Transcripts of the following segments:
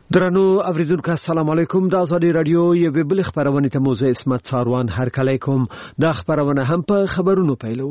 درنو اوریدونکو السلام علیکم. د آزادی رادیو یو بل خبرونه ته موزه اسمت څاروان هر کله کوم د خبرونه هم په خبرونو پیلو.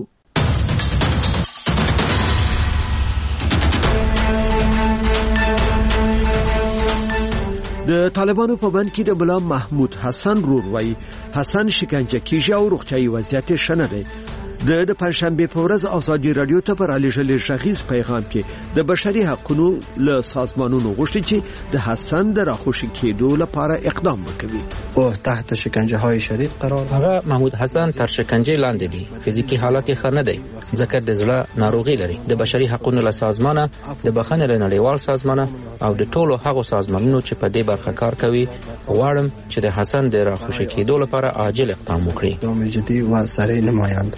د طالبانو په بند کې د بلا محمود حسن روروي حسن شکنجه کیږي او روغتیايي وضعیت شنه دی. د پنځشنبه په ورځ آزادی رادیو ته پر علیجل شخص پیغام کې د بشري حقوقو له سازمانونو غوښتي چې د حسن د راخوشي کېدو لپاره اقدام وکړي. او تحت شکنجه های شدید قرار هغه محمود حسن تر شکنجه لاندې دی. فزیکی حالت یې ښه نه دی ځکه د زړه ناروغي لري. د بشري حقوقو له سازمانه د بخښنې له نړیوال سازمانه او د ټولو هغو سازمانونو چې په دې برخه کار کوي غواړم چې د حسن د راخوشي کېدو لپاره عاجل اقدام وکړي. اقدام جدي و سریع نمایند.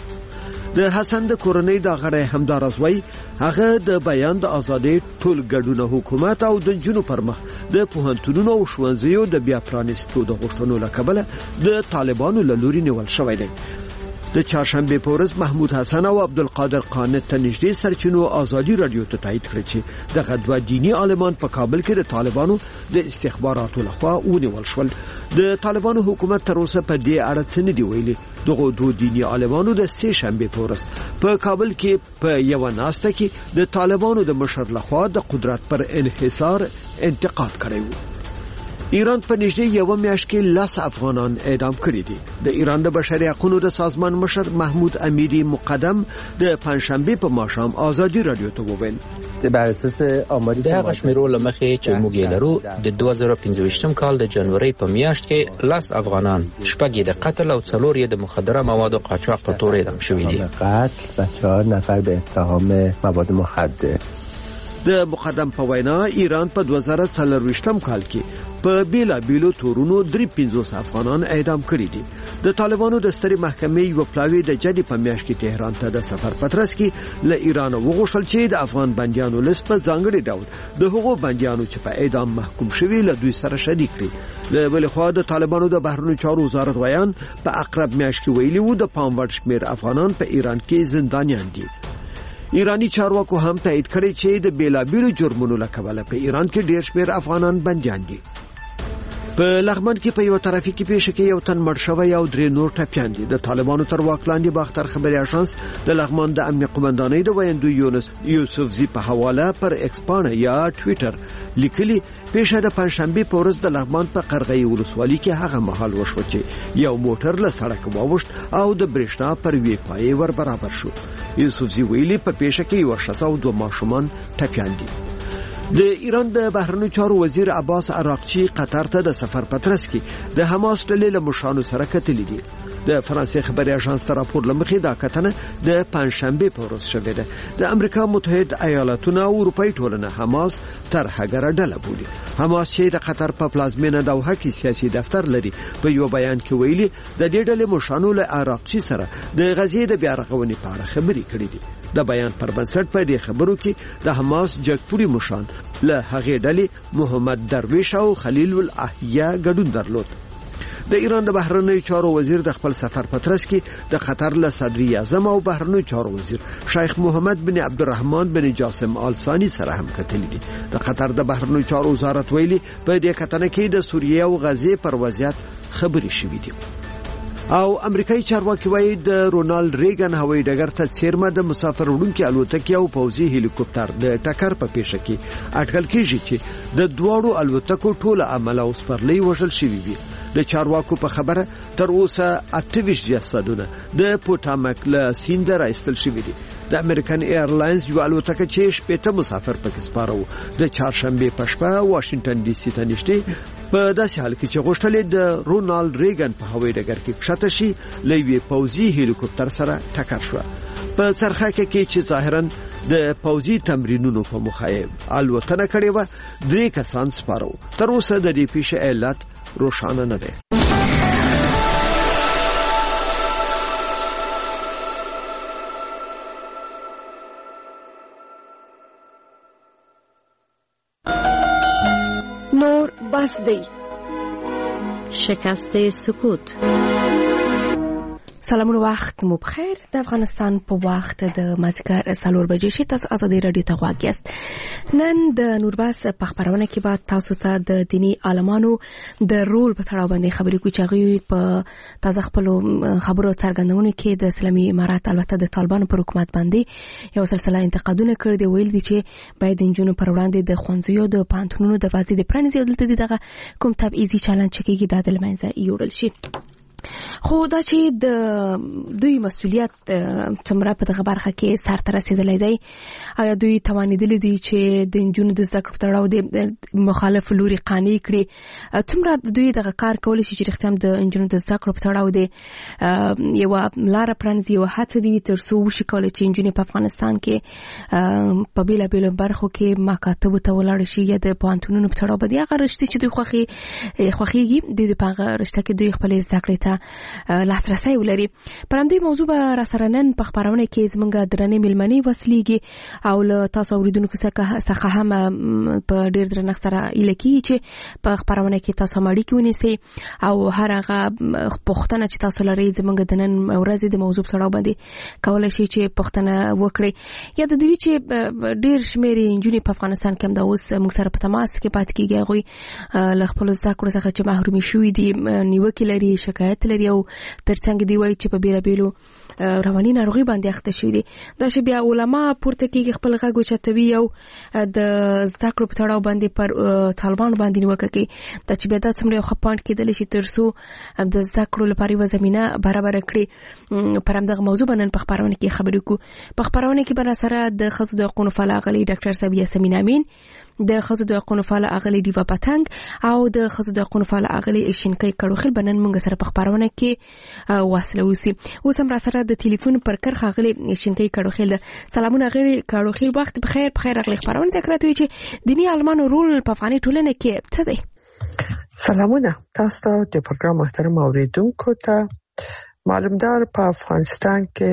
د حسن د کورنۍ د غړي همدارزوي هغه د بیان د ازادۍ ټول ګډونه حکومت او د جنو پر مخ د پوهنتونونو او ښوونځیو د بیا پرانیستو د غوښتنو لکبله د طالبانو له لوري نیول شوی دی. د چهارشنبه په ورځ محمود حسن او عبدالقادر قانت ته نږدې سرچینو آزادی رادیو ته تایید کړ چې دغه دوه دینی عالمان په کابل کې د طالبانو د استخباراتو لخوا ونیول شول. د طالبانو حکومت تر اوسه په دې اړه څه نه دی ویلي. دغه دوه دینی عالمانو د سه شنبه په ورځ په کابل کې په یو ناسته کې د طالبانو د مشر لخوا د قدرت پر انحصار انتقاد کړی و. ایران په نږدې یو میاشت کې 10 افغانان اعدام کړي دي. د ایران د بشري حقوقو د سازمان مشر محمود امیری مقدم د پنځشنبه په ماښام آزادی رادیو ته وویل بر اساس آماری د هغه شمیرو لمخې چې موږ یې لرو د 2015 کال د جنوري په میاشت کې 10 افغانان شپږ د قتل او څلور د مخدره موادو قاچاق په تور اعدام شوي دي. قتل و 4 نفر به اتهام مواد مخدر. د مقدم په وینا ایران په 2023 کال کې په بیلابیلو تورونو 350 افغانان اعدام کړي دي. د طالبانو د سترې محکمې یو پلاوی د جدي په میاشت کې تهران ته د سفر پترس کې له ایران وغوښتل چې د افغان بنديانو لست په ځانګړي ډول د هغو بنديانو چې په اعدام محکوم شوي له دوی سره شریک کړي. له بل خوا د طالبانو د بهرنیو چارو وزارت ویان په اقرب میاشت کې ویلي وو د پام وړ شمېر افغانان په ایران کې زندانیان دي. ایرانی چارواکو هم تایید کړی چې د بیلابیلو جرمونو لکبله په ایران کې ډیر شمېر افغانان بنديان دي. په لغمان کې په یو ترافیکي پیښه کې یو تن مړ شوی او درې نور ټپیان دي. د طالبانو تر واک لاندې باختر خبري اژانس د لغمان د امنیت قومندانۍ د ویاندو یونس یوسفزي په حواله پر ایکس پاڼه یا ټوئیټر لیکلي پیښه د پنځشنبه په ورځ د لغمان په قرغې ولسوالۍ کې هغه مهال وشو چې یو موټر له سړک واوښت او د برېښنا پر وی پای ور برابر شو. یوسفزي ویلي په پیښه کې یو شخص او دوه ماشومان ټپیان دي. د ایران د بهرنیو چارو وزیر عباس عراقچی قطر ته د سفر پترس کې د حماس ډلې له مشرانو سره کتلې دي. د فرانسې خبري اژانس ته راپور لمخې دا کتنه د پنځشنبه په ورځ شوې ده. د امریکا متحده ایالاتونو او اروپאי ټولنه حماس تر هغه ډله بولي. حماس چې د قطر په پلازمینه دوحه کې سیاسي دفتر لري په یو بیان کې ویلي د دې ډلې مشرانو له عراقچی سره د غزې د بیا رغونې په اړه خبرې کړې دي. د بیان پر بنسټ په دې خبرو کې د حماس جګپوري مشران له هغې ډلې محمد درویش او خلیل الاحیا ګډون درلود. د ایران د بهرنیو چارو وزیر د خپل سفر پترس کې د قطر له صدر اعظم او بهرنیو چارو وزیر شیخ محمد بن عبدالرحمن بن جاسم آل ثانی سره هم کتلې دي. د قطر د بهرنیو چارو وزارت ویلي په دې کتنه کې د سوریه او غزې پر وضعیت خبرې شوې دي. او امریکایي چارواکي وایي د رونالد ریګن هوایي ډګر ته څیرمه د مسافر وړونکي الوتکې او پوځي هلیکوپټر د ټکر په پیښه کې اټکل کیږي چې د دوړو الوتکو ټول عمله او سپرلۍ وژل شوي وي. د چارواکو په خبره تر اوسه 28 جسدونه د پوټامک له سیند راایستل شوي دي. د امریکن ایرلاینز یو الوتکه چې 80 مسافر پکې سپارو د چهارشنبه په شپه واشنگټن ډي سي ته نږدې په داسې حال کې چې غوښتل د رونالد ریګن په هوایي ډګر کې کښته شي لوی پوځي هلیکوپټر سره ټکر شو. په څرخکه کې چې ظاهرا د پوځي تمرینونو په مخه الوتنه کړې و 3 کسان سپارو. تر اوسه د دې پیښې علت روښانه نه ده. نور بس دی. شکست سکوت. سلامونه وخت مو بخیر. د افغانستان په وخت د مازیګر 4 بجې شي. تاسو ازادي رادیو ته غواړئ. نن د نورباس په خبرونه کې بعد تاسو ته د دینی عالمانو د رول په تړاو باندې خبرې کوي چې هغه په تازه خپل خبرو څرګندونه کې د اسلامي امارات البته د طالبانو پر حکومت باندې یو سلسله انتقادونه کړي دي. ویل دي چې باید د جنونو پر وړاندې د خوندزیو د پانتونونو دروازې د پرانیزي دلته دغه کوم تبعیضي چلند چې کېږي د لمنځه یوړل شي. خو دا چې د دوی مسؤلیت څومره په دغه برخه کې سر ته رسیدلی دی، آیا دوی توانیدلی دي چې د انجونو د زده کړو په تړاو د مخالف لوري قانع کړي؟ څومره دوی دغه کار کولی شي چې رښتیا د انجونو د زده کړو په تړاو د یو لاره پرانیزي، یو هڅه دي تر څو وشي کولی چې انجونې په افغانستان کې په بېلابېلو برخو کې مکاتبو ته ولاړ شي یا د پوهنتونونو په تړاو باندې هغه رشتې چې دوی خوښیږي دوی په هغه رشته کې دوی خپلې زده کړې ته لاسرسی ولري. پر همدې موضوع به را سره نن په خبرونه کې زموږ درنې مېلمنې وسلیږي او له تاسو اوریدونکو څخه هم په ډېر درنښت سره ایله کېږي چې په خبرونه کې تاسو اړیکې ونیسئ او هر هغه پوښتنه چې تاسو لرئ زموږ د نن ورځې د موضوع په تړاو باندې کولی شئ چې پوښتنه وکړئ. یا د دوی چې ډېر شمېر نجونې په افغانستان کې همدا اوس موږ سره په تماس کې پاتې کېږي، هغوی له خپلو زده کړو څخه چې محرومې شوي دي نیوکې لري، شکایت لري او ترڅنګ دی وایي چې په بیلابېلو رواني ناروغي باندې اخته شوي دي. دا چې بیا علما پورته کېږي خپل غږ اوچتوي او د زده کړو په تړاو باندې پر طالبانو باندې نیوکه کوي. دا چې بیا دا څومره یو ښه پوینټ کېدلی شي تر څو د زده کړو لپاره یوه زمینه برابره کړي. پر همدغه موضوع به نن په خپرونه کې خبرې کوو. په خپرونه کې به راسره د ښځو د حقونو فعال اغلې ډاکټر صاحب یاسمین امین، د ښځو د حقونو فعال اغلې ډیوا پتنګ او د ښځو د حقونو فعال اغلې شینکۍ کړوخیل به نن موږ سره په خپرونه کې واصله اوسي. اوس هم راسره د ټلیفون پر کرښه اغلې شینکۍ کړوخیل. سلامونه اغلې کړوخیل، وخت بخیر. په خیر اغلې خپرونه ته کراته وي چې دینی عالمانو رول په افغاني ټولنه کې څه دی؟ سلامونه تاسو ته د پروګرام محترم اوریدونکو ته. معلومدار په افغانستان کې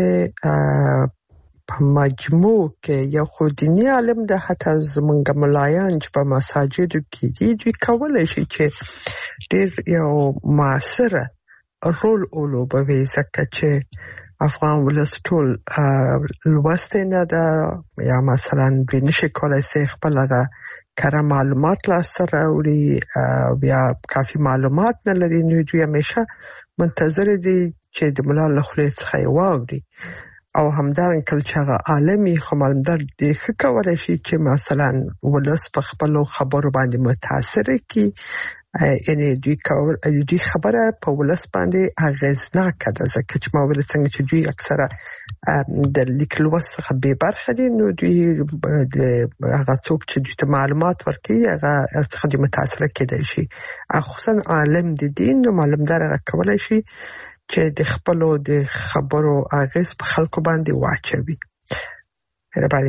په مجموع کې یو خو دینی عالم د حتی زمونږ ملایان چې په مساجدو کې دي دوی کولای شي چې ډېر یو مؤثره رول ولوبوي، ځکه چې افغان ولس ټول لوستی نه ده یا مثلا دوی نشي کولای شي خپل هغه کره معلومات لاسته راوړي بیا کافي معلومات نه لري، نو دوی همیشه منتظر دي چې د ملا له خولې څخه یې واوري او همدارنګه کله چې هغه عالمي خو معلومدار دی ښه کولی شي چې مثلا ولس په خپلو خبرو باندې متاثر کړي. یعنې دوی خبره په ولس باندې اغېزناکه ده، ځکه چې ما ویل څنګه چې دوی اکثره د لیک لوست څخه بې برخه دي، نو دوی هغه څوک چې دوی ته معلومات ورکوي هغه څخه دوی متاثره کېدای شي. خصوصا عالم د دین نو معلومدار هغه کولی شي چې د خپلو د خبرو اغیز په خلکو باندې واچوي. مهرباني.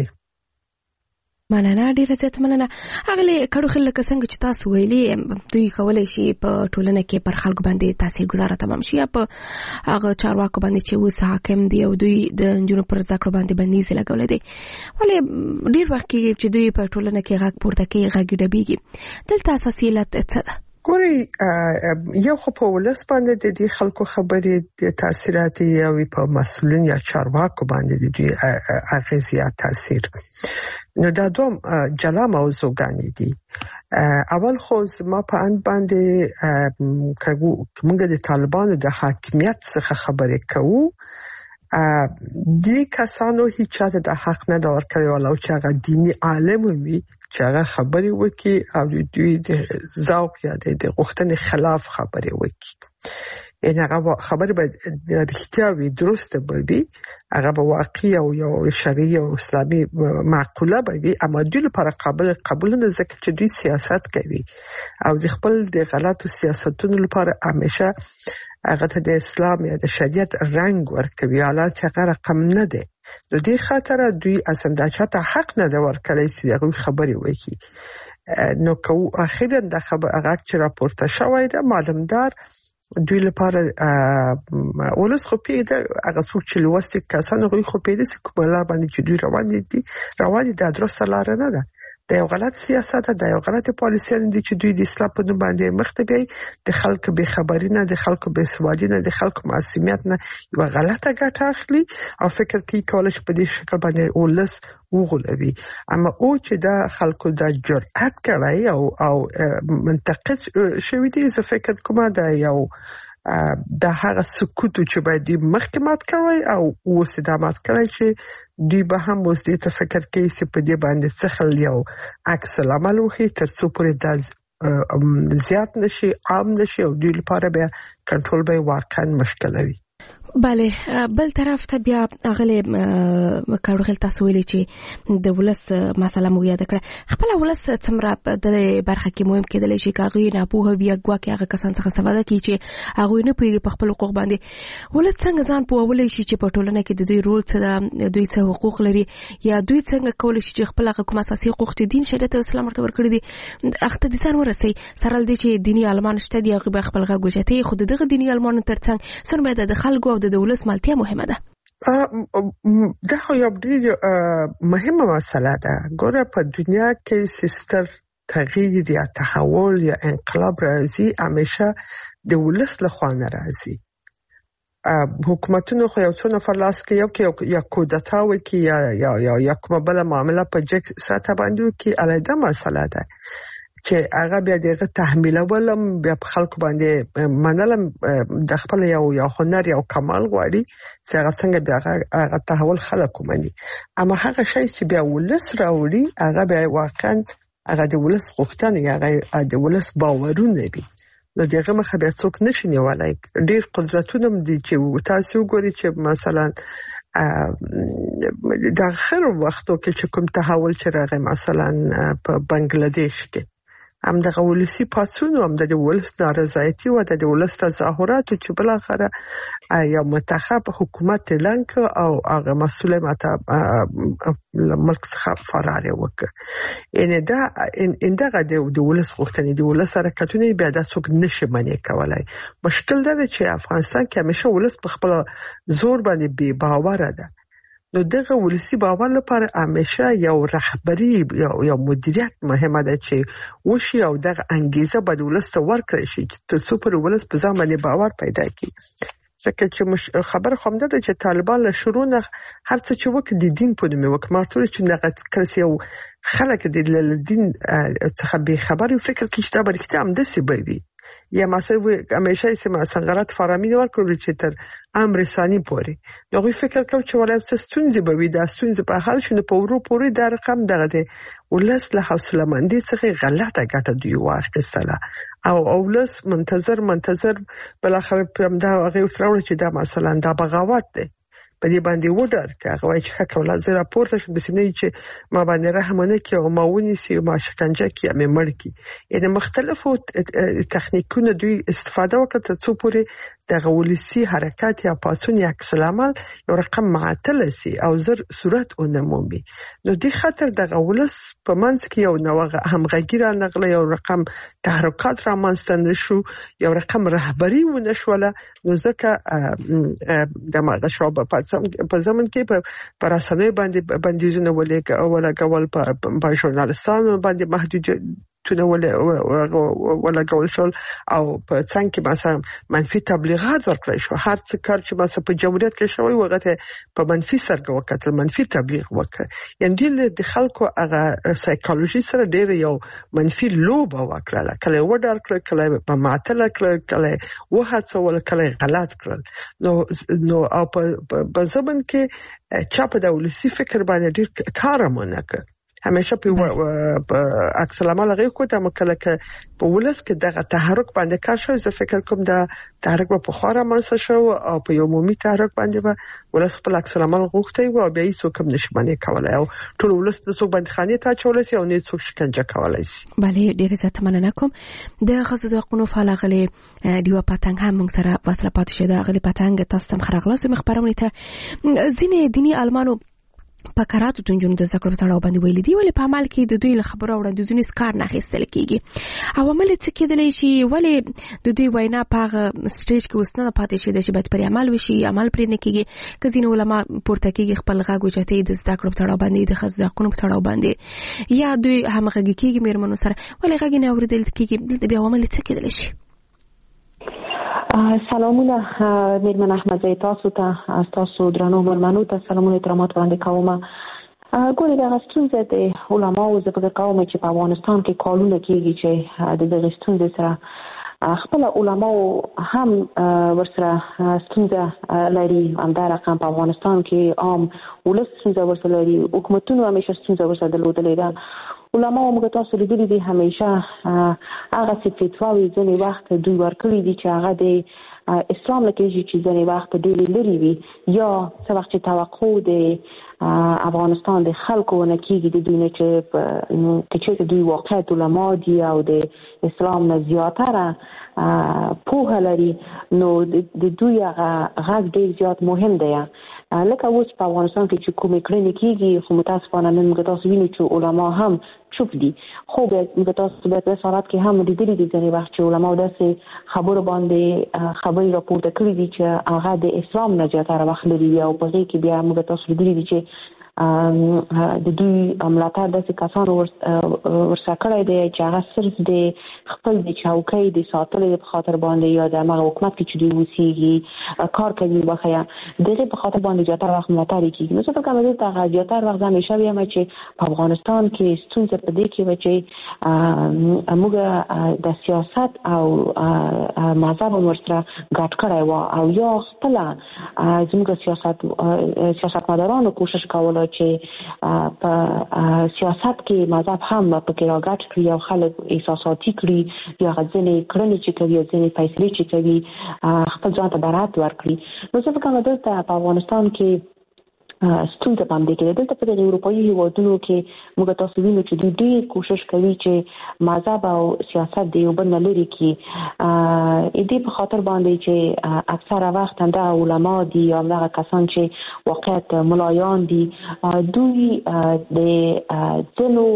مننه، ډیره زیاته مننه. اغلې کړوخیل لکه څنګه چې تاسو ویلي دوی کولی شي په ټولنه کې پر خلکو باندې تاثیرګذاره تمام شي یا په هغه چارواکو باندې چې اوس حاکم دي او دوی د نجونو پر زده کړو باندې بندیز لګولی دی. ولې ډیر وخت کېږي چې دوی په ټولنه کې غږ پورته کوي، غږ ډبیږي. دلته اساسي علت څه ده؟ ګوري یو خو په ولس باندې د دې خلکو خبرې د تاثیرات یو په مسؤلین یا چارواکو باندې د دې اغیز یا تاثیر. نو دا دوم جلا موضوعګانې دي. اول خو ما په اند باندې موږ د طالبانو د حاکمیت څخه خبرې کوو، دې کسانو هیڅ چاته د حق نه دا ورکړی ولو چې هغه دینی عالم وي چې هغه خبرې وکړي او دوی د ذوق یا د غوښتنې خلاف خبرې وکړي. یعنې هغه خبرې به رښتیا وي، درسته به وي، هغه به واقعي او یو شرعي او اسلامي معقوله به وي، اما دوی لپاره قبول نه، ځکه چې دوی سیاست کوي او د خپل د غلطو سیاستونو لپاره همیشه هغه ته د اسلام یا د شریعت رنګ ورکوي، حالات چې هغه رقم نه دی. نو دې خاطر دوی اصلا چاته حق نه دی ورکړی چې هغه خبرې وکړي. نو کو اخیراً د هغه چې راپورته شوی ده معلومدار دوی لپاره ولس خو پیدا هغه څوک چې لوستي کسان غوي خو پیدا چې کومه لار باندې چې دوی روان دي د درسته لار نه ده. د یو غلط سیاست د یو غلط پالیسي دي چې دوی د اصلاح په نوم باندې مخته بیاي د خلکو به خبري نه د خلکو به سوادي نه د خلکو معصومیت نه یو غلطه ګټه اخلي او فکر کوي کولای شي په دې شکل باندې ولس وغولوي. اما او چې دا خلکو د جرأت کوي او منتقد شوی دي زه فکر کوم دا یو د هغه سکوت چې باید محکمات کوي او وسیدامات کوي چې دوی به هم اوس دې ته فکر کوي چې په دې باندې څخه یو عکس العمل وکړي تر څو پورې د زیات نشي عام نشي او دوی لپاره به کنټرول به واقعا مشکل وي. بله بل طرف ته بیا اغله کاروغل تاسو ویلي چې د ولس مسله مو یاد کړه خپل ولس څومره د برخه کې مهم کېدل شي کاغی نه په بیا ګواکې هغه کسان څخه استفاده کوي چې هغه نه پیږي په خپل حقوق باندې ولس څنګه ځان په ولې شي چې په ټولنه کې د دوی رول څه ده دوی څه حقوق لري یا دوی څنګه کولای شي چې خپل حقوق اساسي حقوق دین شریعت او اسلام ورته ورکړي دي اخته دي ځان ورسي سره دي چې دینی عالمان شته دي هغه خپل غږ وجته خود دغه دینی عالمان ترڅنګ سره باید د خلکو او د دولت مالتیا مهمه ده. دا یو ډېر مهمه مسله ده. ګوره په دنیا کې سیستر تغییر یا تحول یا انقلاب راځي همیشه د ولس له خوا نه راځي. حکومتونو خو یو څو نفر لاس کې یا کودتا وکي یا کومه بل معاملې په جګ ساته باندې کې علیده مسله ده چې هغه بیا دغه تحمیل ولم بیا په خلکو باندې منلم د خپل یو هنر یو کمال غواړي چې هغه څنګه بیا هغه تحول خلکو مني. اما هغه شی چې بیا ولس راوړي هغه بیا واقعا هغه د ولس غوښتنه هغه د ولس باورونه وي. نو دغه مخه بیا څوک نشي نیولای. ډیر قدرتونه دي چې تاسو ګوري چې مثلا د اخر وختو کې کوم تحول چې راغی مثلا په بنگلاديش کې هم د ولسی پاتسونو هم د ولس نارضایتي او د ولس تظاهرات چې بل اخره یا منتخب حکومت لنک او هغه مسؤل ماته ملک څخه فرار وکړ. ان دا د ولس غوښتنې د ولس حرکتونه بیا د څوک نشي منې کولای. مشکل دا چې افغانستان کې همیشه ولس په خپل زور باندې بې باور ده. نو دغه ولسی باور لپاره همیشه یو رهبری یو مدیریت مهمه ده چې وشي او دغه انګیزه به ولس ته ورکړي شي چې څو پر ولس په ځان باندې باور پیدا کړي. ځکه چې خبر خوم ده چې طالبان له شروع نه هر څه چې وکړي د دین په نوم وکړي مارتور چې دغه کس یو خلک د دین څخه به خبري فکر کې چې دا برکته هم د سی بي یا مثلا همیشه اسمه غلط فرامی ورکړي چې تر امر ثاني پوري نو غوښ فکر کوم چې ولې څه ستونزې به وي دا ستونزې په حل شنه په ورو پوري د رقم دغه دی ولس له حوصله مندي څخه غلطه ګټه دی واخیستله او ولس منتظر بل اخر په دا هغه وتراوړي چې دا مثلا دا بغاوت دی په دې باندې وډر کاغه وای چې کله زه راپورته شم بسنه چې ما باندې رحمانه کې او ما ونیسي ما شکنجه کې مې مړ کی یعنی مختلفو تخنیکونو دوی استفاده وکړه تر څو پورې د غولسي حرکت یا پاسون یا عکس العمل یو رقم معطل سي او زر صورت اونمومي نو دې خاطر د غولس په منځ کې یو نوغه همغږی را نغله یو رقم تحرکات را منستند شو یو رقم رهبری ونشوله نو ځکه د مغشوب په زمون کې په رسنۍ باندې بندیزونه ولګول په ژورنالستانو باندې محدود ولا ګول شول او په څنګه کې مثلا منفي تبلیغات ورکړل شو هر څه کار چې مثلا په جمهوریت کې شوی وغته په منفي سرګه وکړل منفي تبلیغ وکړ یعنی د خلکو هغه سایکولوژي سره ډېر یو منفي لوب وکړل کله وډار کړ کله په معطل کړ کله وهڅول کله غلط کړل نو او په زمن کې چا په دولسي فکر باندې ډېر کار مونږ کړ همیشه په عکس العمل غوښتل کوم کله چې په ولس کې دغه تحرک باندې کار شوی زه فکر کوم دا تحرک په خورا منځ شو او په یو عمومي تحرک باندې به ولس په عکس العمل غوښتي او بیا یې څوک هم نشي باندې کولای او ټول ولس د څوک باندې خاني ته چولای شي او نه څوک شکنجه کولای شي. بله ډیر زیات مننه کوم د خصوصي حقوقو فعال غلي دیو پتنګ هم موږ سره وسره پاتې شه د غلي پتنګ تاسو تم خرغلاس مخبرونه ته ځینې دینی المانو په کراتو د نجونو د زده کړو په تړاو باندې ویلي دي ولې په عمل کې د دوی له خبرو وړاندیزونو کار نه اخیستل کیږي عوامل څه کېدلی شي ولې د دوی وینا په هغه سټیج کې اوس نه پاتې شوې ده چې باید پرې عمل وشي عمل پرې نه کیږي که ځینې علما پورته کیږي خپل غږ اوچتوي د زده کړو په تړاو باندې د ښځو د حقونو په تړاو باندې یا دوی همغږي کیږي مېرمنو سره ولې غږ نه اورېدل کیږي دلته بیا عوامل څه کېدلی شي سلامونه مېرمن احمدزۍ تاسو ته تاسو درنو مېلمنو ته سلامونه احترامات وړاندې کوم ګورې دغه ستونزه د علماو زه فکر کوم چې په افغانستان کې کالونه کېږي چې د دغې ستونزې سره خپل علماو هم ورسره ستونزه لري همدا رقم په افغانستان کې عام ولس ستونزه ورسره لري حکومتونو همیشه ستونزه ورسره درلودلې ده علماو موږ تاسو لیدلي دي همیشه هغه فتواوې ځینې وخت دوی ورکړي دي چې هغه د اسلام له کېږي چې ځینې وخت ډېرې لرې وي یا څه وخت چې توقع د افغانستان د خلکو نه کېږي د دوی نه چې دوی واقعیت علما دي او د اسلام نه زیاتره پوهه لري نو د دوی هغه غږ ډېر زیات مهم دی لکه اوس په افغانستان کې چې کومې کړنې کېږي خو متاسفانه نن موږ تاسو وینو چې علما هم چوپ دي خو موږ تاسو په دې حالات کې هم لیدلي دي ځینې وخت چې علما داسې خبرو باندې خبرې راپورته کړي دي چې هغه د اسلام نه زیاتره وخت لري او په دې کې بیا موږ تاسو لیدلي دي چې د دوی ملاتړ داسې کسانو ورسره کړی دی چې هغه صرف د خپل د چوکۍ د ساتلو په خاطر باندې یا د هغه حکومت کې چې دوی اوسېږي کار کوي وخیا دغه په خاطر باندې زیاتره وخت ملاتړ کیږي نو څه فکر کوم چې هغه زیاتره وخت همیشه وایم چې په افغانستان کې ستونزه په دې کې و چې موږ د سیاست او مذهب ورسره ګډ کړی و او یا خپل زموږ سیاستمدارانو کوشش کوله چې په سیاست کې مذهب هم پکې راګډ کړي او خلک احساساتي کړي یا ځینې کړنې چې کوي ځینې فیصلې چې کوي خپل ځان ته برات ورکړي نو څه فکر کوم دلته په افغانستان کې ستونزه باندې کې دلته په اروپایي هیوادونو کې موږ تاسو وینو چې دوی ډېر کوشش کوي چې مذهب او سیاست د یو بل نه لرې کړي دې په خاطر باندې چې اکثره وخت همدا علما دي او هغه کسان چې واقعیت ملایان دي دوی د ځینو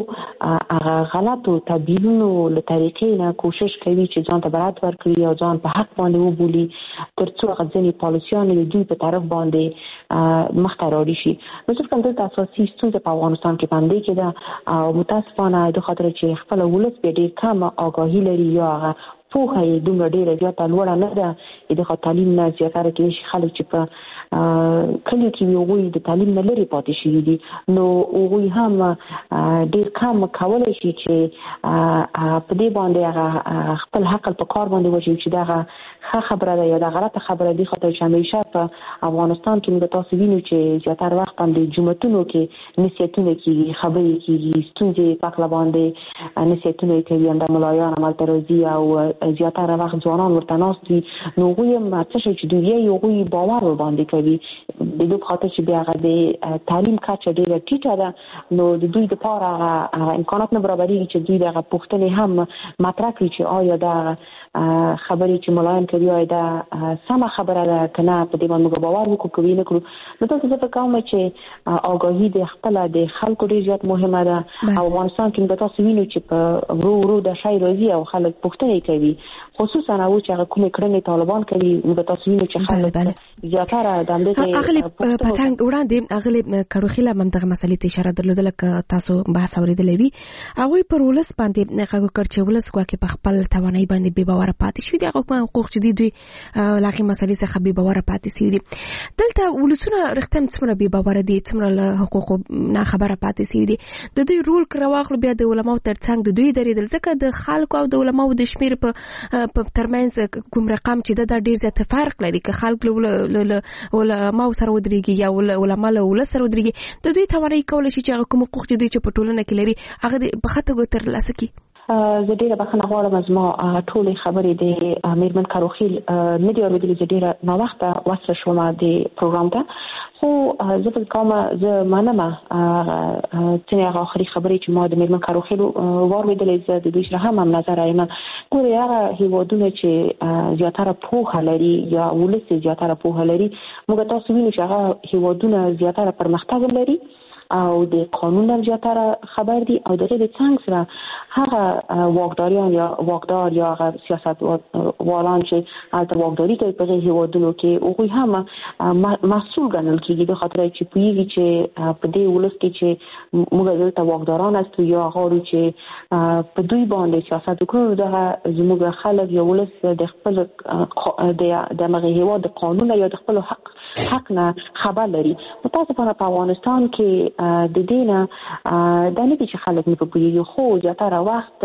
غلطو تعبیرونو له طریقې نه کوشش کوي چې ځان ته برات ورکړي او ځان په حق باندې وبولي ترڅو هغه ځینې پالیسیانې د دوی په طرف باندې مخته راوړي شي نو څه کوم د اساسي ستونزه په افغانستان کې باندې کې ده او متاسفانه د خاطر چې خپل ولس به ډېر کم آگاهي لري یا پوهه یې دومره ډېره زیاته لوړه نه ده د تعلیم نه زیاتره کې خلک چې په کله کې هغوی د تعلیم نه لري پاتې شوي دي نو هغوی هم ډېر کم کولی شي چې په دې باندې هغه خپل حق په کار باندې وشي چې دغه ښه خبره ده یا د غلطه خبره دي خاطر چې همیشه په افغانستان کې موږ تاسو وینو چې زیاتره وخت هم د جوماتونو کې نصیحتونه کېږي خبرې کېږي ستونزې په هکله باندې نصیحتونه کوي همدا ملایان همالته راځي او زیاتره وخت ځوانان ورته ناست وي نو هغوی هم څه شی چې دوی یې هغوی باور ورباندې کوي د دوی په خاطر چې بیا هغه د تعلیم کچه ډېره ټیټه ده نو د دوی دپاره هغه امکانات نه برابرېږي چې دوی دغه پوښتنې هم مطرح کړي چې آیا دا خبرې چې ملایان کوي آیا دا سمه خبره ده که نه په دې باندې موږ باور وکړو که نه کړو نو تاسو زه فکر کوم چې آګاهي د خپله د خلکو ډېر زیات مهمه ده او افغانستان کې موږ تاسو وینو چې په ورو ورو دا شی راځي او خلک پوښتنې کوي خصوصا او چې هغه کومې کړنې طالبان کوي موږ تاسو وینو چې خلک زیاتره د همدغې اغلې پتنګ وړاندې اغلې کړوخیله هم دغه مسلې ته اشاره درلودله که تاسو بحث اورېدلی وي هغوی پر ولس باندې غږ وکړ چې ولس ګواکې په خپل توانایي باندې بې باوره پاتې شوي دي هغه حقوق چې دوی له هغې مسلې څخه بې باوره پاتې شوي دي دلته ولسونه رښتیا څومره بې باوره دي څومره له حقوقو نه خبره پاتې شوي دي د دوی رول که راواخلو بیا د علماو تر څنګ د دوی درېدل ځکه د خلکو او د علماو د شمېر په ترمنځ کوم رقم چې دا ډېر زیات فرق لري که خلک له علماو سره ودرېږي یا علما له ولس سره ودرېږي د دوی توانایي کولی شي چې هغه کوم حقوق چې دوی چې په ټولنه کې لري هغه په ښه توګه ترلاسه کړي زه ډېره بخښنه غواړم زما ټولې خبرې د مېرمن کروخیل نه دي اورېدلې زه ډېره ناوخته وصله شوم د پروګرام ته خو زه فکر کوم زه منمه ځینې هغه آخري خبرې چې ما د مېرمن کروخیل واورېدلې زه د دوی سره هم نظر یم ګورې هغه هېوادونه چې زیاتره پوهه لري یا ولس زیاتره پوهه لري موږ تاسو وینو چې هغه هېوادونه زیاتره پرمختګ لري او د قانون نه زیاتره خبر دي او دغه د څنګه سره هغه واکداریان یا واکدار یا هغه سیاستوالان چې تر واکداري کوي په هیوادونو کې او هم مسؤل ګڼل کېږي د خاطر چې پیږي چې په دې ولس کې چې موږ دلته واکداران استو یا هغه چې په دوی باندې سیاست وکړو دغه زموږ خلک یا ولس د خپل د مغه هیواد قانون یا د خپل حق نه خبر لري. متاسفانه په افغانستان کې د دینه د نه چې خلک نه پوهیږي خو زیاتره وخت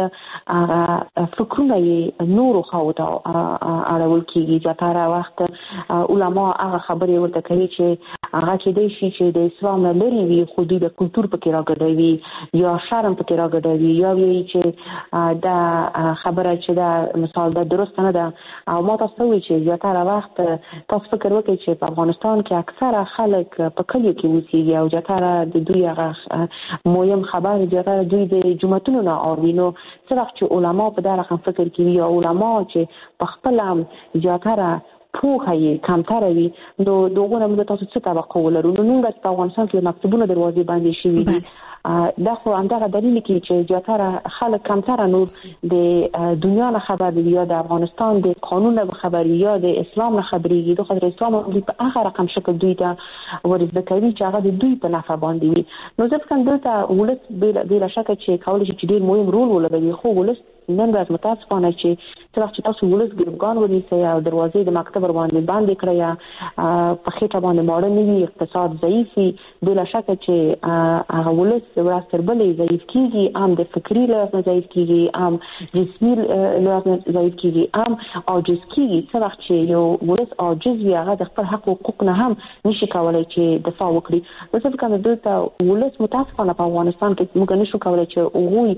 فکرونه نور خو ته اړول کېږي. زیاتره وخت علما هغه خبرې ورته کوي چې هغه کې د شي چې د اسلام لري وي خو د کلچر په کې راګډوي یا شرم په کې راګډوي یا وی چې دا خبره چې دا مثال دا درست نه ده او ما تاسو وی چې زیاتره وخت تاسو فکر وکړئ چې په افغانستان کې اکثره خلک په کلیو کې اوسېږي او زیاتره د دوی هغه مهم خبر زیاتره دوی د جمعتونو نه اورینو څه وخت چې علما په دا رقم فکر کوي یا علما چې په خپل هم زیاتره پوهه کمتر وي نو دغه موږ تاسو څه توقع ولرو. نو موږ په افغانستان کې مکتبونه دروازې باندې شوي دي دا خو همدغه دلیل کوي چې زیاتره خلک کمتر نور د دنیا نه خبر دي یا د افغانستان د قانون نه خبر یا د اسلام نه خبري د خاطر اسلام په هغه رقم شکل دوی ته ورزده کوي چې هغه د دوی په نفع باندې وي. نو ځکه دلته ولس بلا شک چې کولای شي چې ډیر مهم رول ولوبوي خو ولس نن ورځ متاسفانه چې څه تاسو ولس ګرګان ونیسي او دروازې د مکتب باندې باندې کړی په خېټه باندې ماړه نه وي اقتصاد ضعیف بلا شک چې هغه ولس ورستر بلې ضعیف کیږي هم د فکری لحاظ ضعیف کیږي هم جسمي لحاظ ضعیف کیږي هم عاجز کیږي. څه وخت چې یو ولس عاجز وي هغه د خپل حق او حقوق نه هم نشي کولای چې دفاع وکړي. ځکه چې دلته ولس متاسفانه په افغانستان کې موږ نشو کولای چې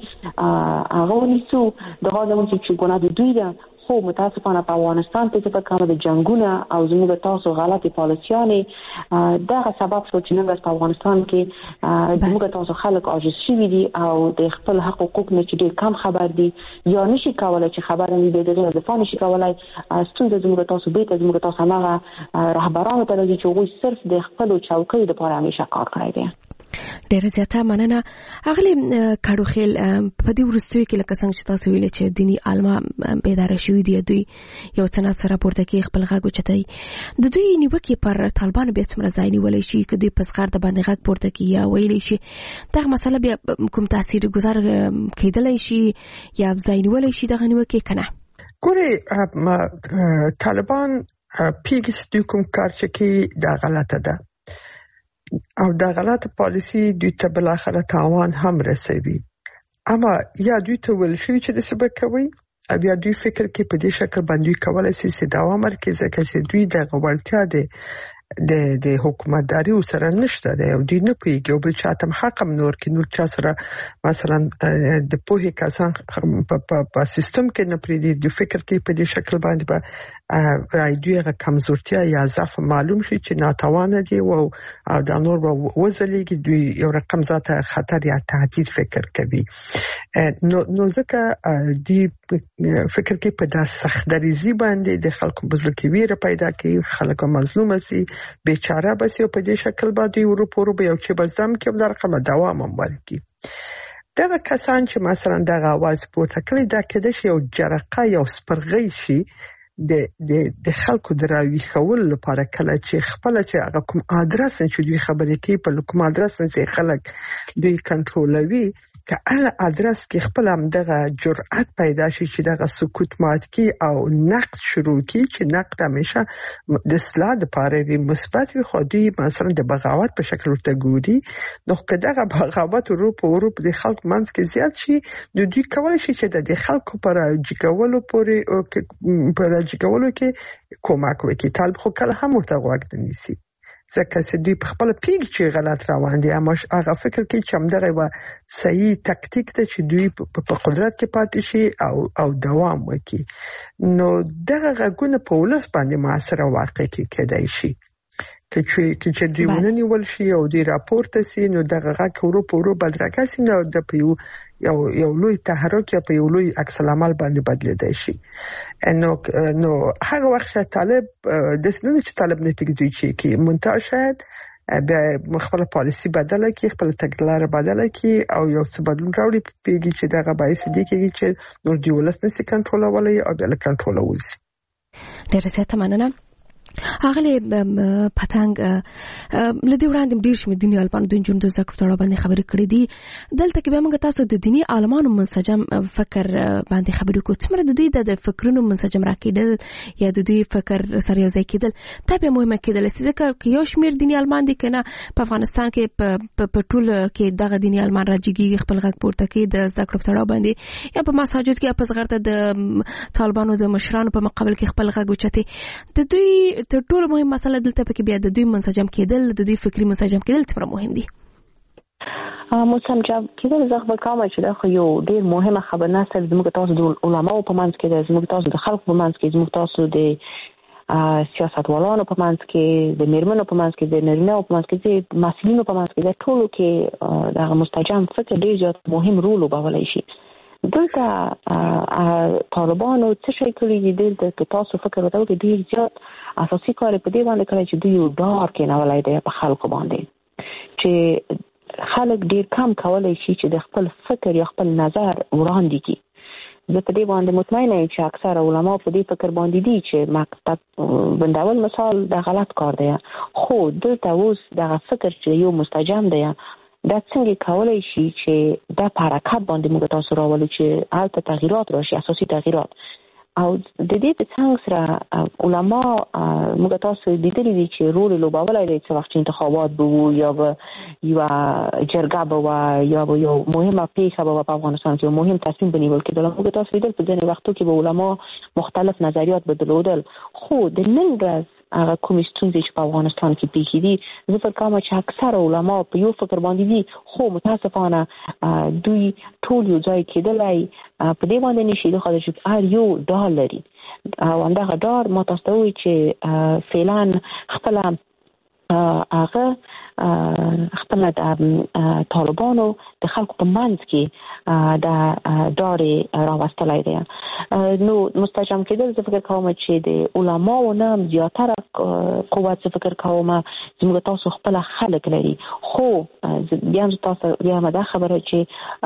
هغه ونیسو دغه د موږ چې ګناه دوی ده خو متاسفانه په افغانستان کې په کار د جنگونه او زموږ تاسو غلطي پالیسیانې دغه سبب شو چې نن په افغانستان کې زموږ تاسو خلک عاجز شوي دي او د خپل حق او حقوق نه چې ډېر کم خبر دي یا نشي کولای چې خبره نه به دغه دفاع نشي کولای. ستونزه زموږ تاسو به زموږ تاسو هغه رهبرانو ته لږ چې وایي صرف د خپل چوکۍ لپاره همیشه کار کړی دی. ډیره زیاته مننه. اغلی کډوخیل په دې ورستوي کې لکه څنګه چې تاسو ویل چې دینی عالم بیدار شوي دي دوی یو څنګه سره پورته کې خپل غږ چتای د دوی نیوکه پر طالبان به څومره ځای نیولای شي چې دوی پس غړ د باندې غږ پورته کې یا ویل شي دا مسله به کوم تاثیر گذار کېدلای شي یا ځای نیولای شي دغه نیوکه کنه. ګوري طالبان پیګس د کوم کار چې دا غلطه ده او دا غلطه پالیسی دوی ته بل اخره تاوان هم رسوي. اما یا دوی ته ول شي چې د سبب کوي او یا دوی فکر کې په دې شکل باندې کولای شي چې دوام ورکړي چې دوی د غوړتیا د حکومتداري سره نشته دی او دوی نه پیږي او بل چاته حق هم نور کې نور چا سره مثلا د پوهې کسان په سیستم کې نه پریدي د فکر کې په دې شکل باندې به راځي هغه کمزورتیا یا ضعف معلوم شي چې ناتوانه دي او د نور وزلېږي دوی یو رقم ذاته خطر یا تهدید فکر کوي. نو ځکه دوی فکر کې په داس سختدریزي باندې د خلکو بزرګ کې ویره پیدا کوي خلک مظلوم سي بیچاره بس یو په دې شکل باندې ورو یو چې بزم کې بل رقم دوام ورکړي. دا کسان چې مثلا دغه आवाज پورته کړی دا کېده چې یو جرقه یو سپرغی شي د خلکو دراوي خول لپاره کله چې خپل چې هغه کوم ادرس چې دوی خبرې کوي په کوم ادرس نه خلک دوی کنټرولوي که ال ادرس کې خپل هم دغه جرأت پیدا شي چې دغه سکوت مات کی او نقد شروع کی چې نقد همیشه د اصلاح لپاره وي مثبت وي خو دوی مثلا د بغاوت په شکل ورته ګوري. نو که دغه بغاوت ورو په خلک منځ کې زیات شي نو دوی کولای شي چې د خلکو پر جګولو کې کومک وکړي. طالب خو کله هم ورته غوږ نیسي ځکه چې دوی په خپل پیګ چې غلط روان دي اما هغه فکر کوي چې همدغه و صحیح تکتیک ته چې دوی په قدرت کې پاتې شي او دوام وکړي. نو دغه غږونه په ولس باندې موثر واقع کېدای شي چې دوی ونني ول شي او دوی راپورته سي نو دغه غږ ورو بدرګه سي نو د پیو یو لوی تحرک یا په یو لوی عکس العمل باندې بدلیدای شي. نو هغه وخت طالب د سنن چې طالب نه پیږي چې منتها شاید بیا خپل پالیسی بدله کی، خپل تګلارې بدله کی او یو څه بدلون راوړي پیږي چې دغه باعث دي چې نور دی ولس نشي کنټرولولای او بل کنټرولول شي. ډیره زیاته مننه. اغلی پتنګ لدی وړاندې ډیر شمه دیني عالمان د جون د زکر تړه باندې خبرې کړې دي. دلته کې به موږ تاسو د دیني عالمانو منسجم فکر باندې خبرې کوو. څومره د دوی د فکرونو منسجم راکېدل یا د دوی فکر سره یو ځای کېدل ته به مهمه کېدل. ځکه یو شمیر دیني عالمان دي کنه په افغانستان کې په ټول کې دغه دیني عالمان راځي خپل غږ پورته کوي د زکر تړه باندې یا په مساجد کې په زغرته د طالبانو د مشرانو په مقابل کې خپل غږ اوچتي. د دوی تر ټولو مهم مسله دلته پکې بیا د دوی منسجم کېدل، د دوی فکری منسجم کېدل څومره مهم دي؟ منسجم کېدل زه خبر کوم چې دا خو یو ډیر مهمه خبر نه سره زموږ تاسو د علماو په منځ کې ده، زموږ تاسو د خلکو په منځ کې، زموږ تاسو د سیاستوالانو په منځ کې، د میرمنو په منځ کې، د نارینه‌و په منځ کې، د مسؤلینو په منځ کې، د ټولو کې دا منسجم فکر ډیر زیات مهم رول لوبولی شي. دلته طالبانو څه شي کړی دي دلته کې تاسو فکر وکړئ ډیر زیات اساسي کار په دې باندې کړی چې دوی یو ډار کې نه ولای دی په خلکو باندې چې خلک ډیر کم کولای شي چې د خپل فکر یا خپل نظر وړاندې کړي. زه په دې باندې مطمئنه یم چې اکثره علما په دې فکر باندې دي چې مکتب بندول مثال د غلط کار دی، خو دلته اوس دغه فکر چې یو مستجم دی دا څنګه کولای شي چې دا په حرکت باندې موږ تاسو راولو چې هلته تغییرات راشي، اساسي تغییرات. او د دې په څنګ سره علما موږ تاسو لیدلي دي چې رول لوبولای دی چې وخت انتخابات به وو یا به یو جرګه به وو یا به یو مهمه پیښه به په افغانستان کې مهم تصمیم بنیول کېدل. موږ تاسو لیدل په ځینې وختو کې به علما مختلف نظریات بدلودل، خو د نن ورځ هغه کومې ستونزې چې په افغانستان کې پیښې دي زه فکر کوم چې اکثره علما په یو فکر باندې دي، خو متاسفانه دوی ټول یو ځای کېدلی په دې باندې نشي د خاطر چې هر یو ډار لري او همدغه ډار ما تاسو ته وایي چې فعلا خپله هغه خپل د طالبانو د خلکو په منځ کې د ډارې راوستلی دی. نو مستجم کېدل زه فکر کوم چې د علماو نه زیاتره قوت زه فکر کوم زموږ تاسو خپل خلک لري، خو بیا هم تاسو بیا دا خبره چې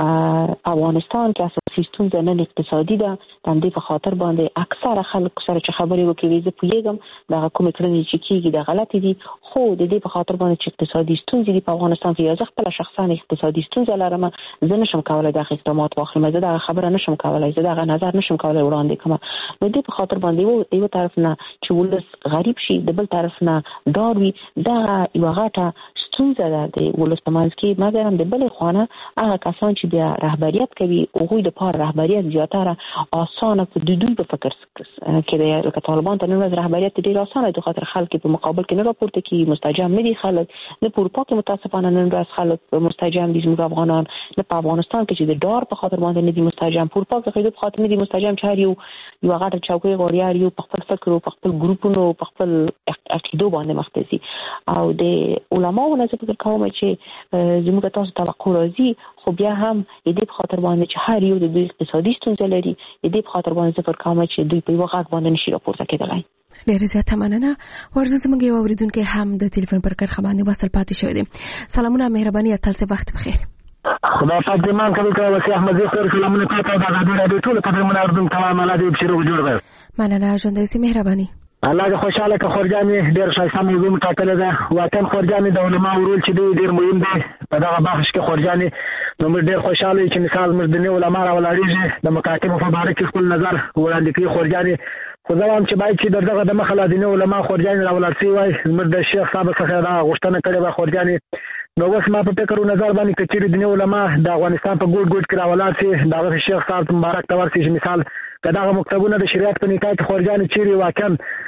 افغانستان کې اساسي ستونزه نن اقتصادي ده، د همدې په خاطر باندې اکثره خلک سره چې خبرې وکړي زه پوهېږم دغه کومې کړنې چې کېږي د غلطې دي، خو د دې په خاطر باندې چې اقتصادي ستونزې دي په افغانستان کې یا زه خپله شخصا اقتصادي ستونزه لرم زه نشم کولی دغه اقدامات واخلم، زه دغه خبره نشم کولی، زه دغه نظر نشم کولی وړاندې کړم. نو دې په خاطر باندې یو طرف نه چې ولس غریب شي، د بل طرف نه ډار وي، دغه یوه غټه ستونزه ده د ولس په منځ کې. مګر هم د بلې خوا نه هغه کسان چې بیا رهبریت کوي هغوی دپاره رهبریت زیاتره اسانه په دوی په فکر کې دی. لکه طالبان ته نن ورځ رهبریت ډېر اسانه دی، خاطر خلک په مقابل کې نه راپورته کېږي، مستجم نه دي خلک، نه په اروپا کې متاسفانه نن ورځ خلک مستجم دي زموږ افغانان، نه په افغانستان کې چې د ډار په خاطر باندې نه دي مستجم، په اروپا کې په خاطر نه دي مستجم چې هر یو غټه چوکۍ غواړي، هر یو په خپل فکر او په خپل ګروپونو په خپل عقیدو باندې مخته ځي. او د علماو نه زه فکر کوم چې زموږ تاسو توقع راځي، خو بیا هم د دې په خاطر باندې چې هر یو د دوی اقتصادي ستونزه لري، د دې په خاطر باندې زه فکر کوم چې دوی په یوه غږ باندې نشي راپورته کېدلی. ډېره زیاته مننه. ورځو زموږ یو اورېدونکی هم د تلیفون پر کرښه باندې وصل پاتې شوی دی. سلامونه، مهرباني تل څه وخت بخیر. خدا پاک دې مان کوي که وسی احمدزی خیر سلامونه تاسو ته د ازادي راډیو ټولو قدرمنو اورېدونکو ته الله دې بشیر جوړ کړي. مننه ژوندی سي، مهرباني. الله دې خوشاله که خورجانې ډېر ښایسته موضوع مو ټاکلې ده. واقعا خورجانې د علماو رول چې دی ډېر مهم دی په دغه بحث کې. خورجانې نو موږ ډېر خوشحاله یو چې مثال موږ د نوي علما راولاړېږي د مکاتبو په باره کې خپل نظر وړاندې کوي. خورجانې خو زه وایم چې باید چې دغه د مخه لا د نوي علما خورجانې راولاړ شوي وای، موږ د شیخ صاحب څخه دا غوښتنه کړې وه خورجانې. نو اوس ما په فکر او نظر باندې که چېرې د نوي علما د افغانستان په ګوټ ګوټ کې راولاړ شي، د هغه شیخ صاحب مبارک ته ورشي چې مثال که دغه مکتبونه د شریعت په نکاح کې خورجانې چېرې واقعا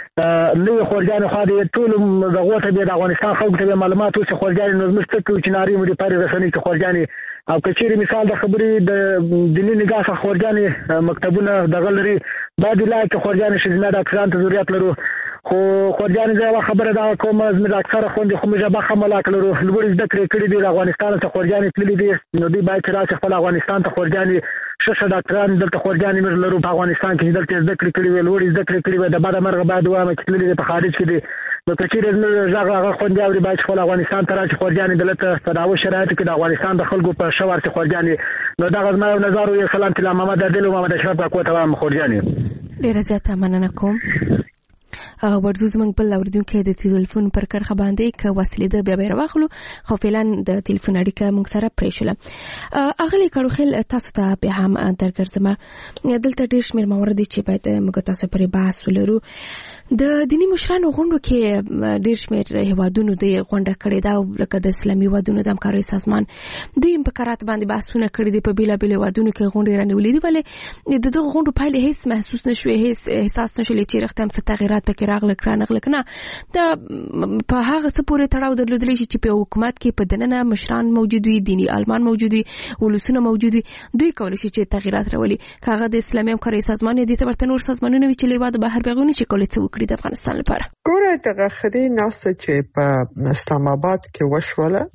نوې خورجانې خوا د ټولو دغو ته بیا د افغانستان خلکو ته بیا معلومات اوسي خورجانې نو زموږ څه کوو چې نارې مو د پارې رسنۍ کې خورجانې او که چېرې مثال د خبرې د دیني نگاه څخه خورجانې مکتبونه دغه لري باید ولایت کې خورجانې ښځینه ډاکټرانو ته ضرورت لرو. خو خورجان زه خبره دا کوم زموږ اکثره خوندې خو موږ به خملا کړو لوړ زده کړې کړې دي د افغانستان ته خورجان تللي دي نو دوی باید راځي خپل افغانستان ته خورجان ششه ډاکټران دلته خورجان موږ لرو په افغانستان کې دلته زده کړې کړې وي لوړ زده کړې کړې وي د بعد مرغه بعد وامه چې تللي په خارج کې دي نو که چیرې موږ هغه خوندې اوري باید خپل افغانستان ته راځي خورجان دلته په داو شرایطو کې د افغانستان د خلکو په شوار کې خورجان نو دا غزما یو نظر وي سلام تلا محمد عادل او محمد اشرف کا کوته وام خورجان ډیره زیاته مننه کوم ورزو زمنګ بل اوردونکو د ټلیفون پر کرخه باندې ک وسیله د بیا بیره واخلو خو فعلا د ټلیفون اړیکه موږ سره پرې شوله اغلی کړوخل تاسو ته به هم درګرځم دلته ډیر شمیر موارد چې باید موږ تاسو پرې بحث ولرو د دینی مشرانو غونډو کې ډیر شمیر هوادونو د غونډه کړې دا لکه د اسلامي هوادونو د همکارۍ سازمان د امکارات باندې بحثونه کړې دي په بیلا بیل هوادونو کې غونډې رانیولې دي ولې د دغه غونډو پایله هیڅ محسوس نشوي هیڅ احساس نشول چې رښتیا هم تغیرات پکې راغله کنه دا په هغه څه پورې تړاو درلودلی شي چې په حکومت کې په دننه مشران موجود وي دینی عالمان موجود وي ولسونه موجود وي دوی کولای شي چې تغیرات راولي کاغه د اسلامي همکارۍ سازمان دي ته ورته نور سازمانونه وی چې لیواد بهر بغونه چې کولای څه وکړي د افغانستان لپاره ګوره دغه خري ناسه چې په اسلام آباد کې وشوله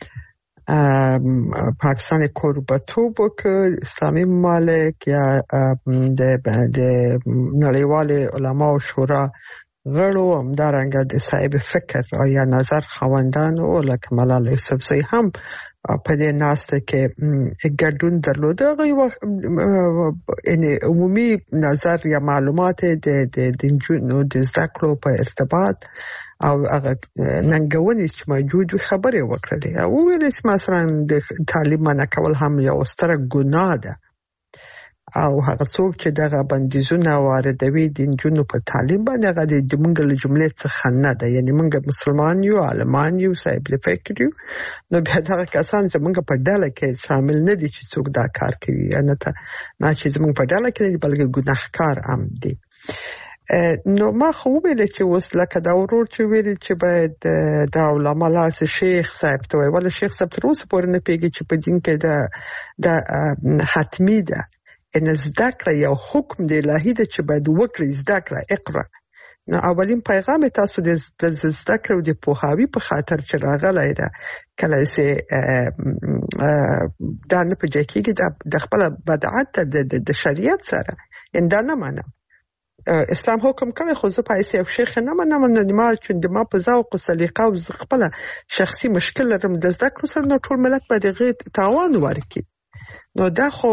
پاکستان کوربتوب وکړ اسلامي ممالک یا د نړیوال علما او شورا غړو همدارنګه د صاحب فکر او یا نظر خواندان او لکه ملال یوسفزئی هم په دې ناسته کې ګډون درلوده یعنی عمومي نظر یا معلومات د جنونو د ذکرو په ارتباط او هغه ننګونې چې موجود خبره وکړه او ویل چې مثلا د تعلیم نه کول هم یو ستره ګناه ده او هغه څوک چې دغه بندیزونه واردوي د جنونو په تعلیم باندې هغه د موږ له جملې څخه نه ده یعنی موږ مسلمان یو عالمان یو صاحب فکر یو نو بیا دغه کسان زموږ په ډله کې شامل نه دي چې څوک دا کار کوي نه چې زموږ په ډله کې بلکې ګناهکار هم دي نو ما خو ویل چې اوس لکه دا ورور چې ویل چې باید د علماء لاس شیخ صاحب ته ولا شیخ صاحب تر اوسه پورې نه پیږي چې په دین کې دا حتمی ده ان زده کړه یو حکم دی الهي ده چې باید وکړي زده کړه اقرا نو اولین پیغام تاسو د زده کړو د پوهاوی په خاطر چې راغلی ده کله چې دا نه پېږي د خپل بدعت د شریعت سره ان دا نه منم اسلام حکم کوي خو زه پایسه او شیخ نه منم نه ما چې د ما په ذوق او سلیقه او خپل شخصي مشکل لرم د زده کړو سره ټول ملت باندې غیر تاوان ورکړي نو دا خو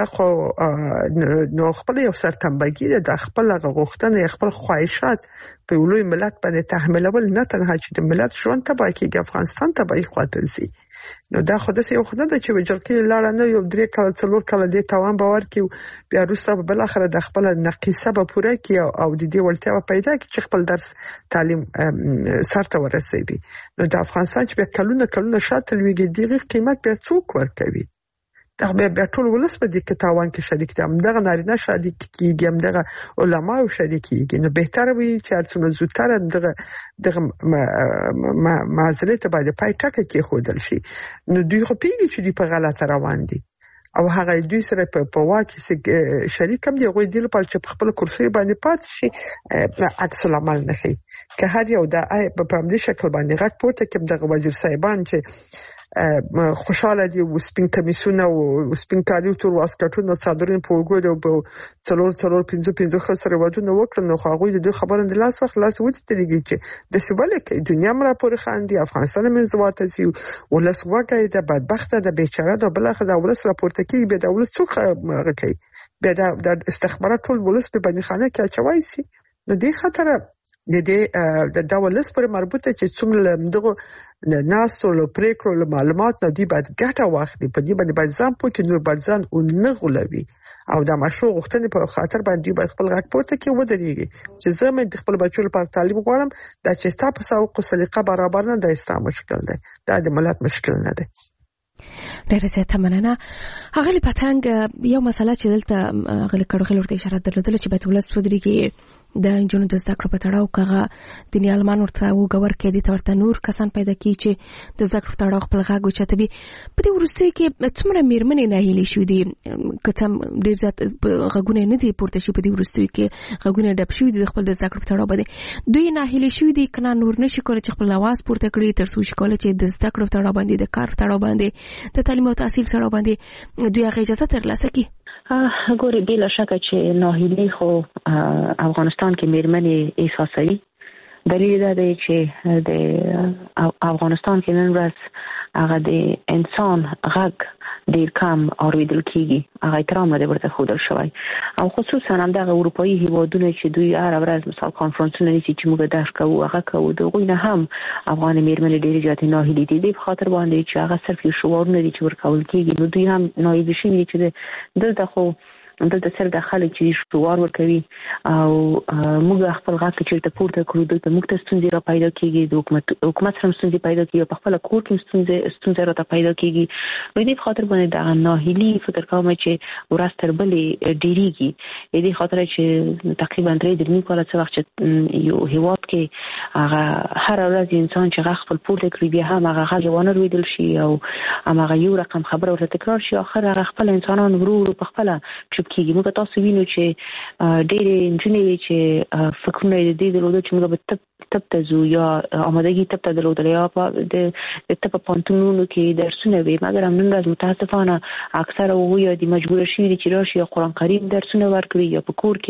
نو خپل یو سرتنبګي ده د خپل غوښتنې خپل خواهشات په لوی ملت باندې تحمیلول نه تنها چې د ملت ژوند تباہ کیږي افغانستان تباہ خواته زی نو دا خو د یو خدای چې وجل کې لاړه نه یو درې کال څلور کال د توان باور کې بیا روسته په بل اخر د خپل نقیصه به پوره کی او د دې ولتیا پیدا کی چې خپل درس تعلیم سرته ورسېږي نو د افغانستان چې کلونه شاته لویږي دغه قیمت به څوک ورکوي دا بیا ټول ولس په دې کې تاوان کې شریک دي همدغه نارینه شریک کیږي همدغه علما او شریک کیږي نو بهتره وي چې څومره زودتر دغه معذرت باندې پای ټکه کې خودل شي نو دوی خو پیږي چې دوی په غلطه روان دي او هغه دوی سره په واکه شریک هم دی غوې دی لپاره چې په خپل کرسي باندې پات شي عکس العمل نه کوي که هر یو د په همدې شکل باندې غټ پورته کې دغه وزیر صاحبان چې خوشاله دي وسپین کمیسونه او سپین کالي تور واسکټونه صادرین په وګړو په څلور 15 خسر ودونه وکړ نو هغه د خبرند لاس وخت لاس وته تلګي چې د سیبل کې دنیا مرا پورې خاندي افغانستان من زواته سي ولس وګړي د بدبخته د بیچاره د بلخ د ولس راپورته کې به د ولس څوک کوي به د استخبارات ټول ولس په باندې خانه کې اچوي سي نو دې خطر د دولس پر مربوطه چې څومره دغه ناس او پریکړو معلومات نه دی باید ګټه واخلي په دې باندې ځان پوکي نو باید ځان او نه غولوي او د مشروع غوښتنې په خاطر باندې باید خپل غږ پورته کې ودرېږي چې زه مې د خپل بچو لپاره تعلیم غواړم دا چې تاسو په ساوق سلیقه برابر نه د اسلام مشکل دی دا د ملت مشکل نه دی ډیره زیاته مننه هغه پتنګ یو مسله چې دلته غل کړو ورته اشاره درلودل چې باید ولس ودرېږي د انجونو د زده کړو په تړاو کغه دیني عالمان ورته وګور کې د تورته نور کسان پیدا کی چې د زده کړو تړاو خپل غاګو چتبي په دې ورستوي کې څومره میرمنې نه هلي شو دي کتم ډیر زیات غوونه نه دي پورته شي په دې ورستوي کې غوونه ډب شو دي خپل د زده کړو تړاو باندې دوی نه هلي شو دي کنه نور نشي کولای چې خپل आवाज پورته کړي تر څو شي کولای چې د زده کړو تړاو باندې د کار تړاو باندې د تعلیم او تحصیل تړاو باندې دوی هغه اجازه ترلاسه کړي ګوري بلا شکه چې ناهیلي خو افغانستان کې میرمنې احساسوي دلیل دا دی چې د افغانستان کې نن ورځ هغه د انسان غږ ډیر کم اوریدل کیږي هغه احترام نه ورته خودل شوی او خصوصا هم د اروپאי هیوادونو چې دوی هر ورځ مثال کانفرنسونه نشي چې موږ درس کوو هغه کوو دغه نه هم افغان میرمنې ډیر زیات ناهیلي دي په خاطر باندې چې هغه صرف یو شعارونه دي چې ورکول کیږي نو دوی هم ناهیلي شي چې دلته خو دلته سره د خلک چې شعار ورکوي او موږ خپل غږ چې ته پورته کړو دلته موږ ته ستونزې را پیدا کیږي د حکومت سره ستونزې پیدا کیږي په خپل کور کې ستونزې را پیدا کیږي نو دې خاطر باندې د ناهیلي فکر کوم چې ورستر بلې ډیریږي دې خاطر چې تقریبا 3 کال څه وخت چې یو هیواد کې هغه هر ورځ انسان چې غږ خپل پورته کړی بیا هم هغه غږ ونه رویدل شي او هغه یو رقم خبره ورته تکرار شي اخر هغه خپل انسانان ورو په خپل کیږي موږ تاسو وینو چې ډېر انجنیری چې فکرونه دې درلوده چې موږ به تب تزو یا آمادگی تب درلوده یا د تب پانتونونو کې درسونه وي مګر هم نن ورځ متاسفانه اکثره وګړي د مجبور شي چې راشي یا قرآن کریم درسونه ورکړي یا په کور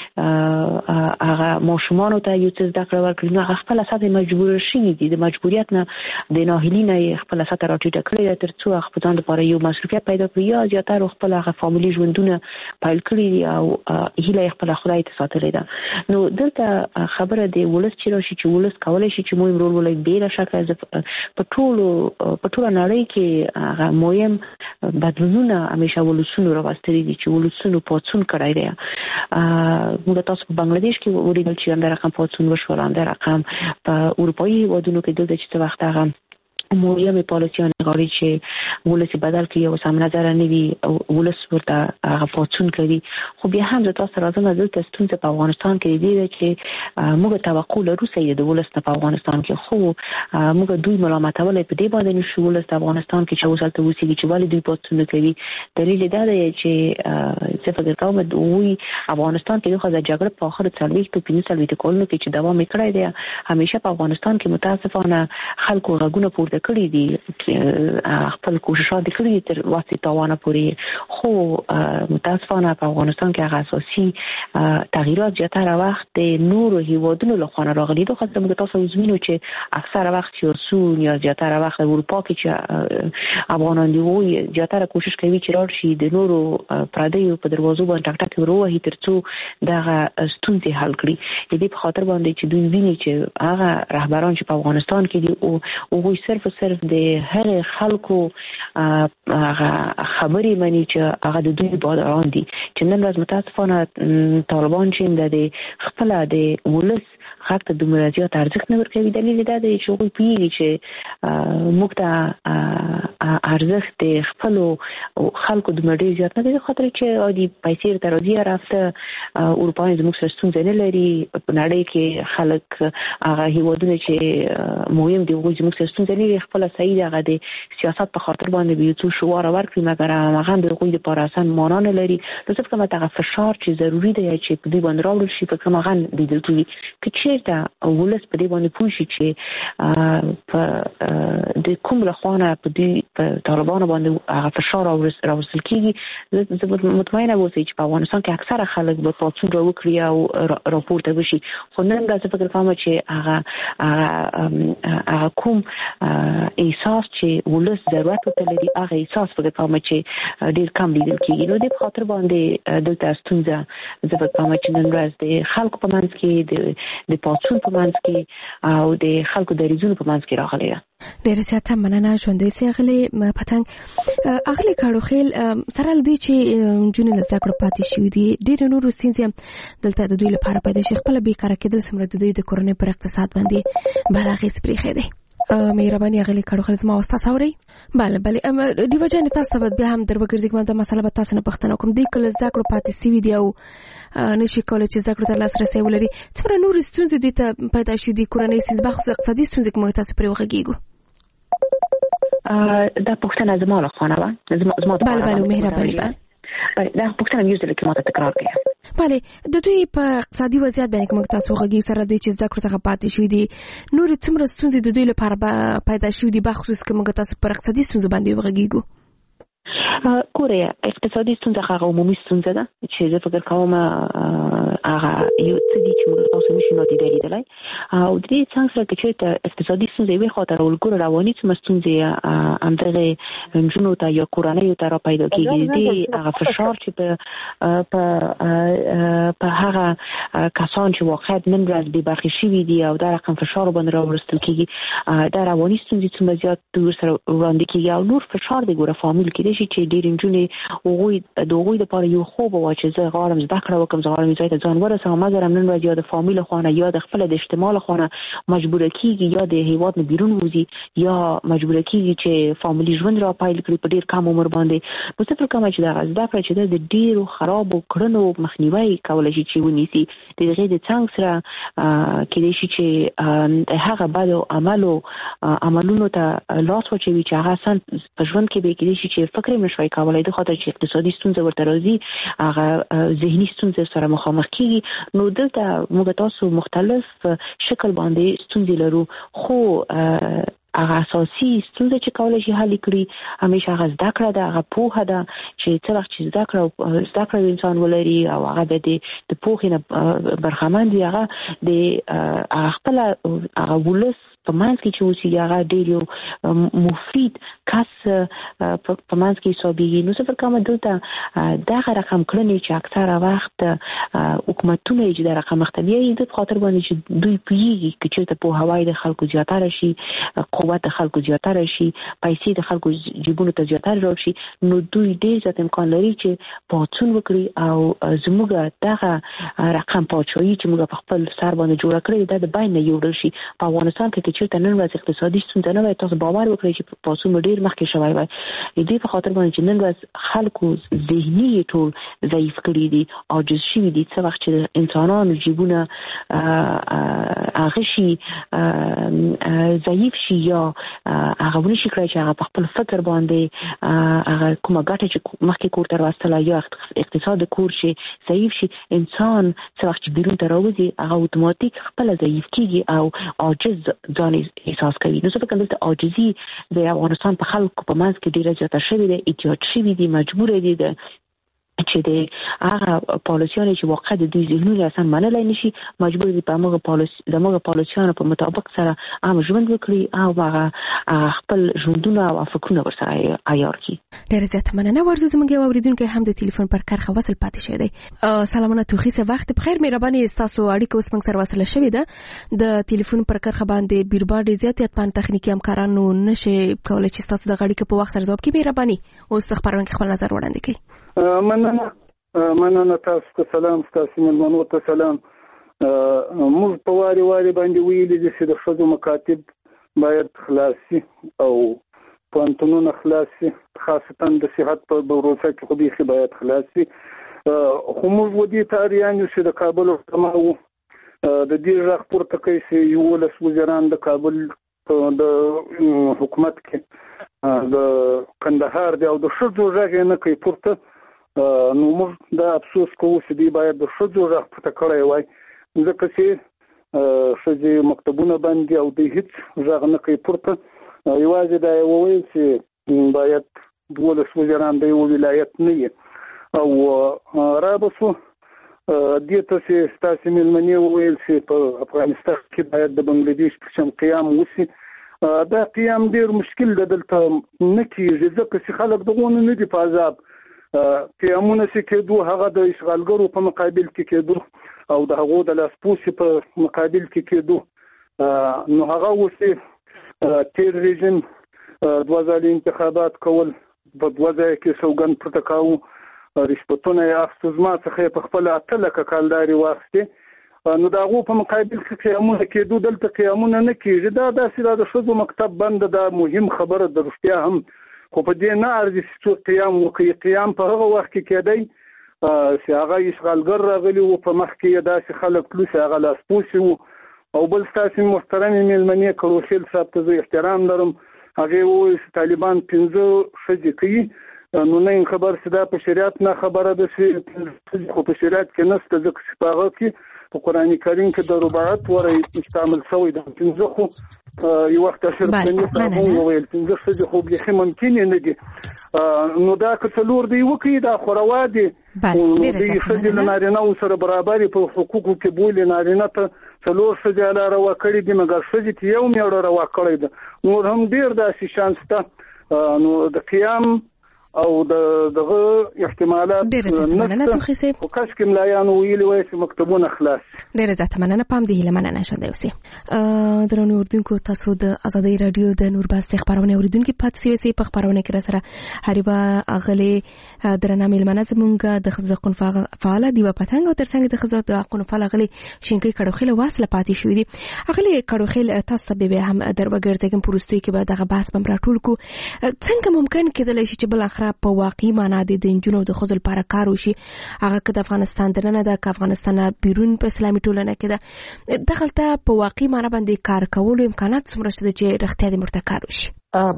کې هغه ماشومان ته یو څه زده کړه ورکړي نو خپل اساس مجبور شي دي د مجبوریت نه د ناهیلي نه خپل اساس راټیټه کړی تر څو خپل ځان لپاره یو مسؤلیت پیدا کړي یا زیاتره خپل هغه فامیلی ژوندونه پیل کړی او هیله خپل خدای ته ساتلې ده نو دلته خبره دی ولس چې راشي چې ولس کولای شي چې مهم رول ولري بلا شک په ټول نړۍ کې هغه مهم بدلونونه همیشه ولسونو راوستلي دي چې ولسونو پاتون کړی دی موږ تاسو په بنگلاديش کې ولیدل چې هم رقم پاتون وشو هم رقم په اروپאי هیوادونو کې دلته چې وخت هغه مهمه پالیسیان غواړي چې ولس بدل کړي او سم نظر نه وي ولس ورته هغه پاتون کوي خو بیا هم د تاسو راځنه دلته ستونزه په افغانستان کې دی چې موږ توقع لرو چې د ولس په افغانستان کې خو موږ دوی ملامتول په دې باندې نشو ولس په افغانستان کې چې وسلته وسیږي چې ولې دوی پاتون کوي دلیل دا دی چې څه فکر کوم دوی افغانستان کې د جګړې په اخر 40 کلونو کې چې دوام کړی دی همیشه په افغانستان کې متاسفانه خلکو غږونه پورته کړی دي خپل کوششات کړی تر واسطه توانه پوری خو متاسفانه په افغانستان کې هغه اساسي تغییرات زیاتره وخت د نورو هیوادونو له خوا راغلي دوه خاطر موږ تاسو وزمینو چې اکثره وخت یو یا زیاتره وخت اروپا کې چې افغانان دی زیاتره کوشش کوي چې راشي د نورو پردیو په دروازو باندې ټک ټک وروهي تر څو دغه ستونزې حل کړي دې په خاطر باندې چې دوی ویني چې هغه رهبران چې په افغانستان کې دي او صرف د هر خلکو خبرې مانی چې هغه د دوی بادران دي چې نن ورځ متاسفانه طالبان چې د خپل د ولس حق ته د مرزيات ارزښت نه ورکوي دلیل دا دی چې هغوی پیږي چې موږ ته ارزښت د خپل خلکو د مړي زیات نه دی خاطر چې عادي پیسې تر راځي رافته اروپایي زموږ سره ستونزې نه لري په نړۍ کې خلک هغه هیوادونه چې مهم دي هغوی زموږ سره ستونزې نه لري خپل صحیح هغه د سیاست په خاطر باندې یو څه شوار ورکړي مګر هغه د هغوی لپاره اسان معنا نه لري نو څه کومه هغه فشار چې ضروری دی چې په دې باندې راوړل شي په کومه غن لیدل کیږي چې دا ولس په دې باندې پوه شي چې په د کوم لخوانه په دې طالبانو باندې هغه فشار راوصل کیږي زه مطمئنه اوسم چې په افغانستان کې اکثره خلک به پاتون راوکړي او راپورته وشي خو نن دا څه فکر کوم چې هغه کوم احساس چې ولس ضرورت لري هغه احساس فکر کوم چې ډیر کم لیدل کیږي نو د خاطر باندې دلته ستونزه زه فکر کوم چې نن ورځ د خلکو په منځ کې د پاتون په منځ کې او د خلکو د ریزونو په منځ کې راغلی ده ډېر زیاته مننه ژوندۍ سي اغلې پتنګ اغلې کاړو خیل سره لدی چې جون زده کړو پاتې شو دي ډېر نور ستونزې دلته د دوی لپاره پیدا شي خپل بیکاره کېدل سمره د دوی د کورنۍ پر اقتصاد باندې بل اغیز پرې خېده مهرباني غلي کړو خو زما واسطه سوري bale دیو جان تاسو به بیا هم در وګرځي کومه د مسله به تاسو نه پښتنه کوم دی کله زده کړو پاتې سی دی او نشي کولای چې زده کړو ته لاسرسي ولري څومره نور ستونزې دي ته پیدا شي دي کورنۍ ستونزې بخصوص اقتصادي ستونزې کومه تاسو پرې وغږیږو دا پښتنه زما له خانه و زما bale مهرباني دا پښتنه یو ځل کې ماته تکرار کړه bale د دوی په اقتصادي وضعیت باندې کوم تاسو وغږی سره د چې زده کړو څخه پاتې شوې دي نور څومره ستونزې د دوی لپاره پیدا شوې دي بخصوص کوم تاسو پر اقتصادي ستونزې باندې وغږیږو کوریا اقتصادي ستونزه هغه عمومي ستونزه ده چې زه فکر کوم هغه یو څه دي چې موږ تاسو نشو نادیده لیدلای او د دې څنګه سره چې اقتصادي ستونزې وي خاطر ولګور رواني ستونزې همدغه جنونو ته یا کورنۍ ته را پیدا کیږي دي هغه فشار چې په هغه کسان چې واقعا نن ورځ به برخه شي دي او دا رقم فشار باندې راوړل کیږي دا رواني ستونزې څومره زیات دور سره وړاندې کیږي او نور فشار دی ګوره فامیل کې چې ډېر انجونې هغوی د پاره یو خوب و چې زه غواړم زده کړه وکم زه غواړم ځای ته ځان ورسوم مګر نن ورځ یا د فامیل خونه یا د خپل د اجتماع خونه مجبور کیږي یا د هیواد نه بیرون وځي یا مجبور کیږي چې فامیلی ژوند را پایل کړي په ډېر کم عمر باندې نو څه فکر کوم چې دا زده کړه چې د ډېرو خرابو کړنو مخنیوي کولای شي چې ونیسي د دې د څنګه سره کېدای شي چې هغه بد عملونو ته لاس واچوي چې هغه سن په ژوند کې به کېدای شي چې فکر نشوي کولای د خاطر چې اقتصادي ستونزې ورته راځي هغه ذهني ستونزې سره مخامخ کیږي نو دلته موږ تاسو مختلف شکل باندې ستونزې لرو خو هغه اساسي ستونزې چې کولای شي حل کړي همیشه هغه زده کړه ده هغه پوهه ده چې څه وخت چې زده کړه انسان ولري او هغه د پوهې نه برخمن دی هغه د خپل هغه ولس په منځ کې چې اوسېږي هغه ډېر یو مفید کس په منځ کې حسابېږي نو څه فکر کوم دلته دغه رقم کړنې چې اکثره وخت حکومتونه یې د رقم مختلفي د خاطر باندې چې دوی پوهېږي چې چېرته پوهاوی د خلکو زیاتره شي قوت د خلکو زیاتره شي پیسې د خلکو جیبونو ته زیاتره راشي نو دوی ډېر زیات امکان لري چې پاڅون وکړي او زموږ دغه رقم پاچاهي چې موږ په خپل سر باندې جوړ کړی دا د بین نه یوړل شي په افغانستان کې چې نن ورځ اقتصادي ستونزه نه وي تاسو باور وکړئ چې پاسو ډیر مخکې شوی وي دې په خاطر باندې چې نن ورځ خلکو ذهني ټول ضعیف کړی دي عاجز شوي دي څه وخت چې انسانانو جیبونه هغه شي ضعیف شي یا هغه ونشي کړی چې هغه په خپل فکر باندې هغه کومه ګټه چې مخکې کور ته راوستله یا اقتصاد کور شي ضعیف شي انسان څه وخت چې بیرون ته راوځي هغه اتوماتیک خپل ضعیف کیږي او عاجز ځان احساس کوي نو څه فکر کوم چې عاجزي د افغانستان په خلکو په منځ کې ډیره زیاته شوې ده احتیاج شوي دي مجبور دي چې د هغه پالیسیانو چې واقع د دوی ذهنونه اصلا منلای نشي مجبور دي په موږ پالیسیانو په مطابق سره عام ژوند وکړي او هغه خپل ژوندونه او فکرونه ورسره عیار کړي ډېر زیات مننه ورزو زموږ یو اوریدونکو هم د ټلیفون پر کرخه وصل پاتې شوی دی سلامونه توخي سه وخت بخیر مهرباني تاسو اړیکه اوس موږ سره وصل شوی ده د ټلیفون پر کرخه باندې بیربا ډېر زیات پان تخنیکی همکارانو نشي کولای چې تاسو د اړیکه په وخت سره ځواب کړئ مهرباني اوس خبرونه خپل نظر وړاندې کړئ مننه تاسو ته سلام تاسو ملمنو ته سلام موږ په واري باندې ویلي دي چې د ښځو مکاتب باید خلاصي او پوهنتونونه خلاصي خاصتا د صحت په بروسه کې خو به باید خلاصي خو موږ ودی تاریان چې د کابل تمامو د دې رغ پورته کوي چې یو لس وزیران د کابل د حکومت کې د کندهار دی او د ښځو ژغ نه کوي پورته نو موږ دا افسوس کوو چې دی باید د ښځو ژغ پورته کړی وای ځکه چې ښځې مکتبونه بند دي او د هیڅ ژغ نه کوي پورته یوازې دا وویل چې باید 12 وزیران د یو ولایت نه وي او رابطو دې ته چې ستاسو ملمنې وویل چې په افغانستان کې باید د بنگلاديش په شان قیام وشي دا قیام ډیر مشکل ده دلته نه کیږي ځکه چې خلک دغونه نه دي په عذاب قیامونه چې کېدو هغه د اشغالګرو په مقابل کې کېدو او د هغو د لاسپوڅي په مقابل کې کېدو نو هغه وسه تیر رژیم دوازالي انتخابات کول په دوازه کې سوګن پروتکاو رشوتونه یې اخستو زما څخه په خپل اتل کالداري واخستي نو دا غو په مقابل کې قیامونه کېدو دلته قیامونه نه کېږي دا داسې د ښځو مکتب بند دا مهم خبره د رښتیا هم خو په دې نه ارزي چې قیام وکړي قیام په هغه وخت کې کېدی چې هغه اشغالګر راغلي وو په مخ کې داسې خلک تلو چې هغه لاسپوڅي وو او بل ستاسې محترمې مېلمنې کروخیل صاحب ته زه احترام لرم هغې وویل چې طالبان 15 ښځې کوي نو نه خبر چې دا په شریعت نه خبره ده چې خو په شریعت کې نشته ځکه چې په هغه کې په قرآن کریم کې د رباعت ورای مستعمل شوی ده 15 خو یو وخت اشر کني وویل 15 ښځې خو بیخي ممکن نه دي نو دا که څلور دی وکړي دا خو روا دي د ښځې له نارینه‌و سره برابرې په حقوقو کې بولي نارینه ته څلور ښځې لا روا کړي دي مګر ښځې ته یو میړه روا کړی ده نور هم ډېر داسې شان شته نو د قیام او دغه احتمالات ډېر مننه توخی صاحب او کاش کې ملایانو ویلي وای چې مکتبونه خلاص ډېر زیات مننه پام دی لمنه نشنده اوسئ درنو اردوونکو تاسو د ازادي رادیو د نورباس خبرونه اوریدونکو پاتې سي په خبرونه کې را سره حریبا اغلی درنه ملمنه زمونږ د خزقون فعال دی و پتنګ او ترڅنګ د خزقون فعال اغلی شینکی کډوخیل واصله پاتې شوې دي اغلی کډوخیل تاسو به هم در وګرځګم پروستوي کې به دغه بحث بم راټول کو څنګه ممکن کېدل شي چې بل اخر په واقعي معنا د انجونو د خزل لپاره کار وشي هغه که د افغانستان درنه د افغانستان بیرون په اسلامي ټولنه کې ده دغلته په واقعي معنا باندې کار کولو امکانات څومره شته چې رښتیا دې مرته کار وشي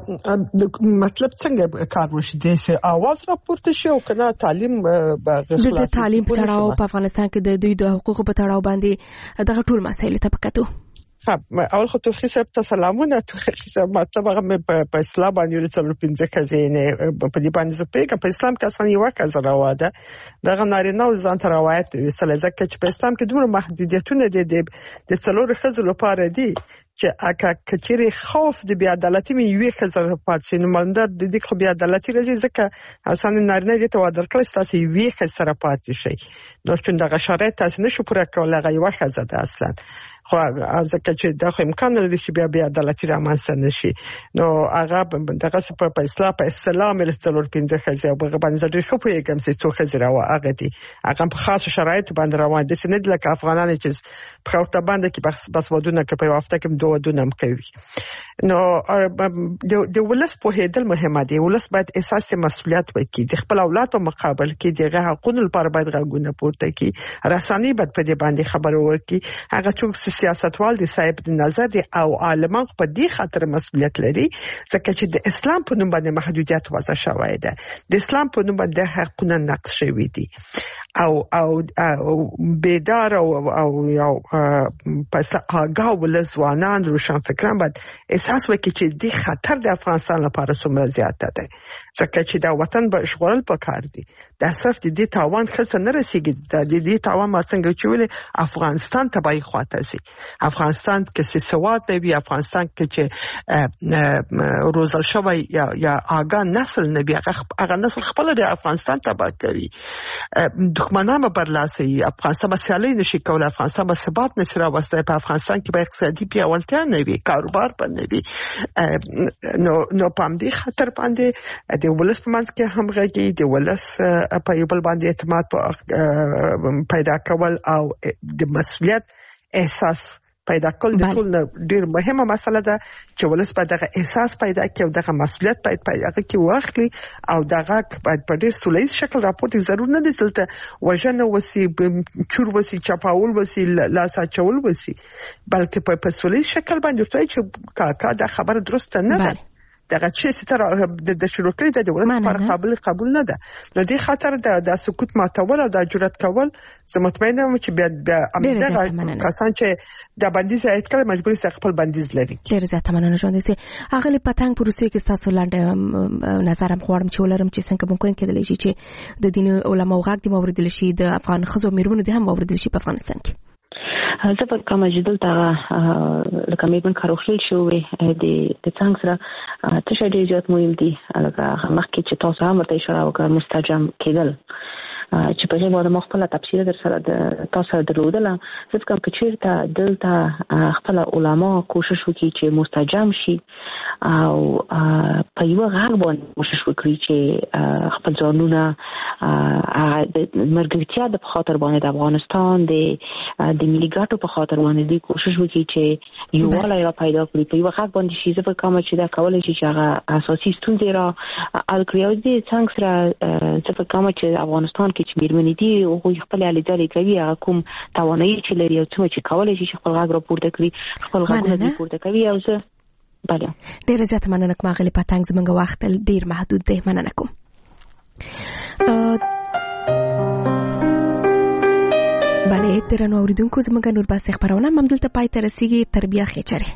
مطلب څنګه کار وشي د اواز راپورته شي او کنه تعلیم د تعلیم په تړاو په افغانستان کې د دوی د حقوقو په تړاو باندې دغه ټول مسایل ته پکاتو اول خو توخی صاحب ته سلامونه توخی صاحب مطلب هغه په اسلام باندې څلور 15 کزینه په دې باندې زپېګه په اسلام کې اصلا یو کز راواده دغه نارینه او ځان روایت وسله ځکه چې په اسلام کې دومره محدودیتونه دي د څلور خزل لپاره دي چې اګه کچېری خوف د بیا عدالتي مې یو خزر پات شي نو مندر د دې خو بیا عدالتي راځي ځکه اصلا نارینه دې ته وادر کړی تاسو یو خزر پات شي نو چې دغه شرایط تاسو نشو پوره کولای هغه یو خزر ده اصلا خو ځکه چې دا خو امکان لري چې بیا عدالتي رامنځته نشي نو هغه دغه په اسلام په اسلام له څلور 15 خزر او هغه باندې ډېر خو پیګم چې څو خزر او هغه دي هغه په خاص شرایط باندې روان دي چې نه لکه افغانان چې په خاطر باندې کې بس ودونه کې په وخت کې ودونه کوي نو د ولس په هدل مهمه دي ولس باید احساس مسؤلیت وکړي د خپل اولاد په مقابل کې دغه حقوقو لپاره باید غوښتنه پورته کړي رساني باید په دې باندې خبرو ورکړي هغه څوک سیاستوال دي صاحب نظر دي او عالمان په دې خاطر مسؤلیت لري ځکه چې د اسلام په نوم باندې محدودیت وضع شوی ده د اسلام په نوم باندې حقوقونه نقض شوی دي او بیدار او یو پس آگاه ولزوانان روشن فکران باید احساس وکړي چې د خطر د افغانستان لپاره څومره زیات ده ځکه چې دا وطن به اشغال پکار دي د صرف د دې تاوان خسته نه رسیږي د دې تاوان ما څنګه چولې افغانستان تبعی خواته سي افغانستان کې سواد دی افغانستان کې چې روزل شوی یا آگاه نسل نه بیا هغه نسل خپل د افغانستان تبع کوي دښمنان برلاسي افغانستان مسالې نشي کولای افغانستان به ثبات نشي راوستي په افغانستان کې به اقتصادي پیاوړتیا نه وي کاروبار باندې وي نو پام دې خطر باندې د ولس په منځ کې همغږي د ولس په یو بل باندې اعتماد پیدا کول او د مسؤلیت احساس پیدا کول د ټول ډیر مهمه مسله ده چې ولس په دغه احساس پیدا کړي او دغه مسؤلیت پیدا کړي واخلي او دغه باید په ډیر سولید شکل راپورټ ضرور نه دي چې وژنه وسی چور وسی چاپاول وسی لاس اچول وسی بلکې په سولید شکل باندې ورته چې دا خبره درسته نه ده دغه چې ستاره د شروع کړی د ولس پر قبول نه ده نو دې خاطر د سکوت ماتول او د جرأت کول زه مطمئنه یم چې بیا امیدغه کسان چې د بندیز ایت کړي مجبور سي خپل بندیز لري ډېر زیات مننه ژوند دي هغه له پتنګ پروسې کې تاسو لاندې نظرم غواړم چې ولرم چې څنګه ممکن کېدلی شي چې د دین علماء غږ د موردل شي د افغان خزو میرمنو د هم موردل شي په افغانستان کې زه په کومه جدل ته لکه مېبن کاروخیل شوې د څنګه سره تشه ډېر زیات مهم دي لکه مخکې چې تاسو هم ورته اشاره وکړه مستجم کېدل چې په هغه باندې مخ په تفصیل در سره د تاسو درلودل ځکه کوم چیرته دلته خپل علما کوشش وکړي چې مستجاب شي او په یو غږ باندې کوشش وکړي چې خپل ځانونه د مرګتیا د خاطر باندې د افغانستان د ملي ګټو په خاطر باندې د کوشش وکړي چې یو ولا را پیدا کړي په یو غږ باندې شي ځکه کوم چې دا کولای شي چې هغه اساسي ستونزې را حل کړي او د څنګه سره ځکه کوم چې افغانستان کې چې میرمنې دي او خپل لیدلې کوي هغه کوم توانایي چې لري او څه چې کولای شي خپل غږ را پورته کړي خپل غږونه پورته کوي او زه بله ډیر زیات مننه کوم غلي پاتنګ زمونږ وخت ډیر محدود دی مننه کوم بله درنو اوریدونکو زمونږ نورباس خبرونه ممدلته پای ته رسیږي تر بیا خچره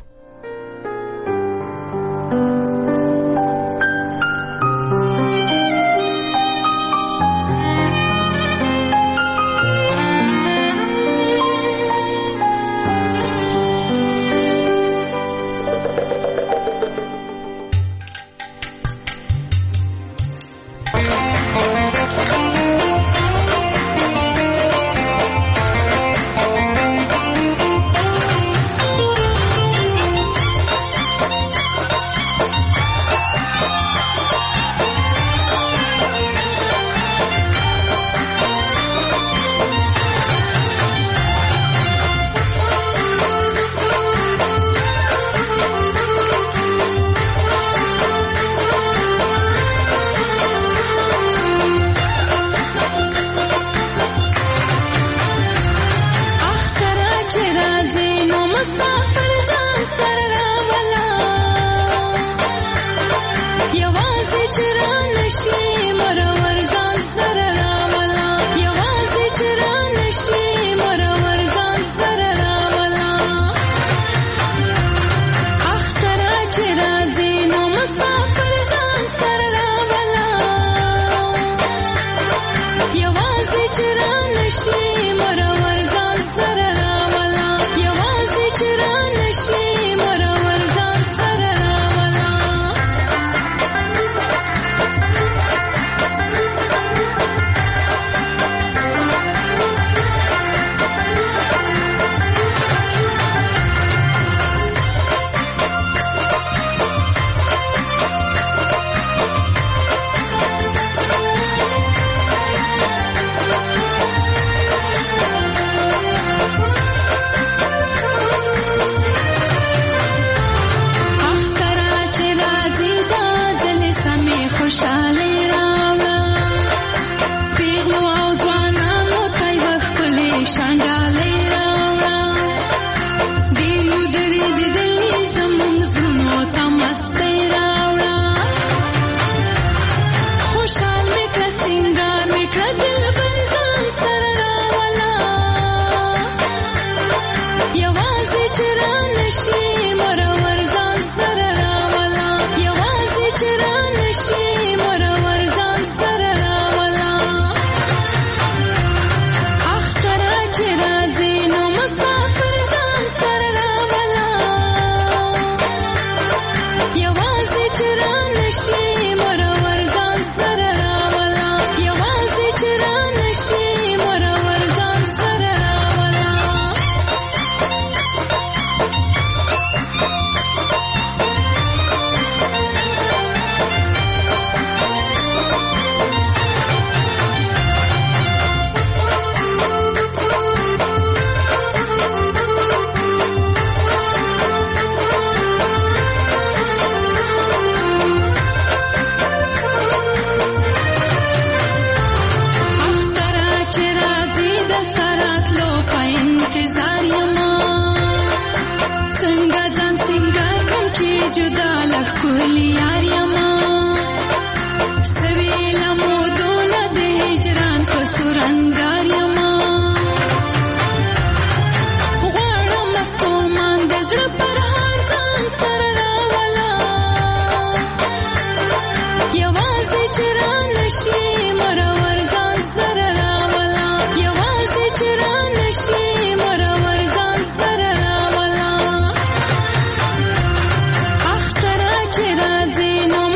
Zeno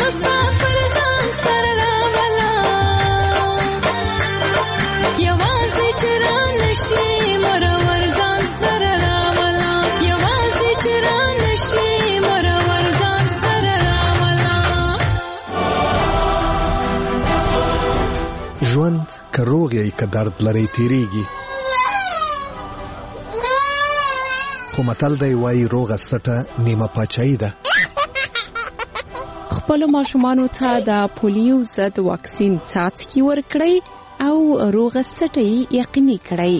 ژوند که روغ یې که درد لري تیریږي، خو متل دی وایي روغه سټه نیمه پاچاهي ده. خپل ماشومانو ته د پولیو ضد واکسین څاڅکي ورکړئ او روغه سټه یقیني کړئ.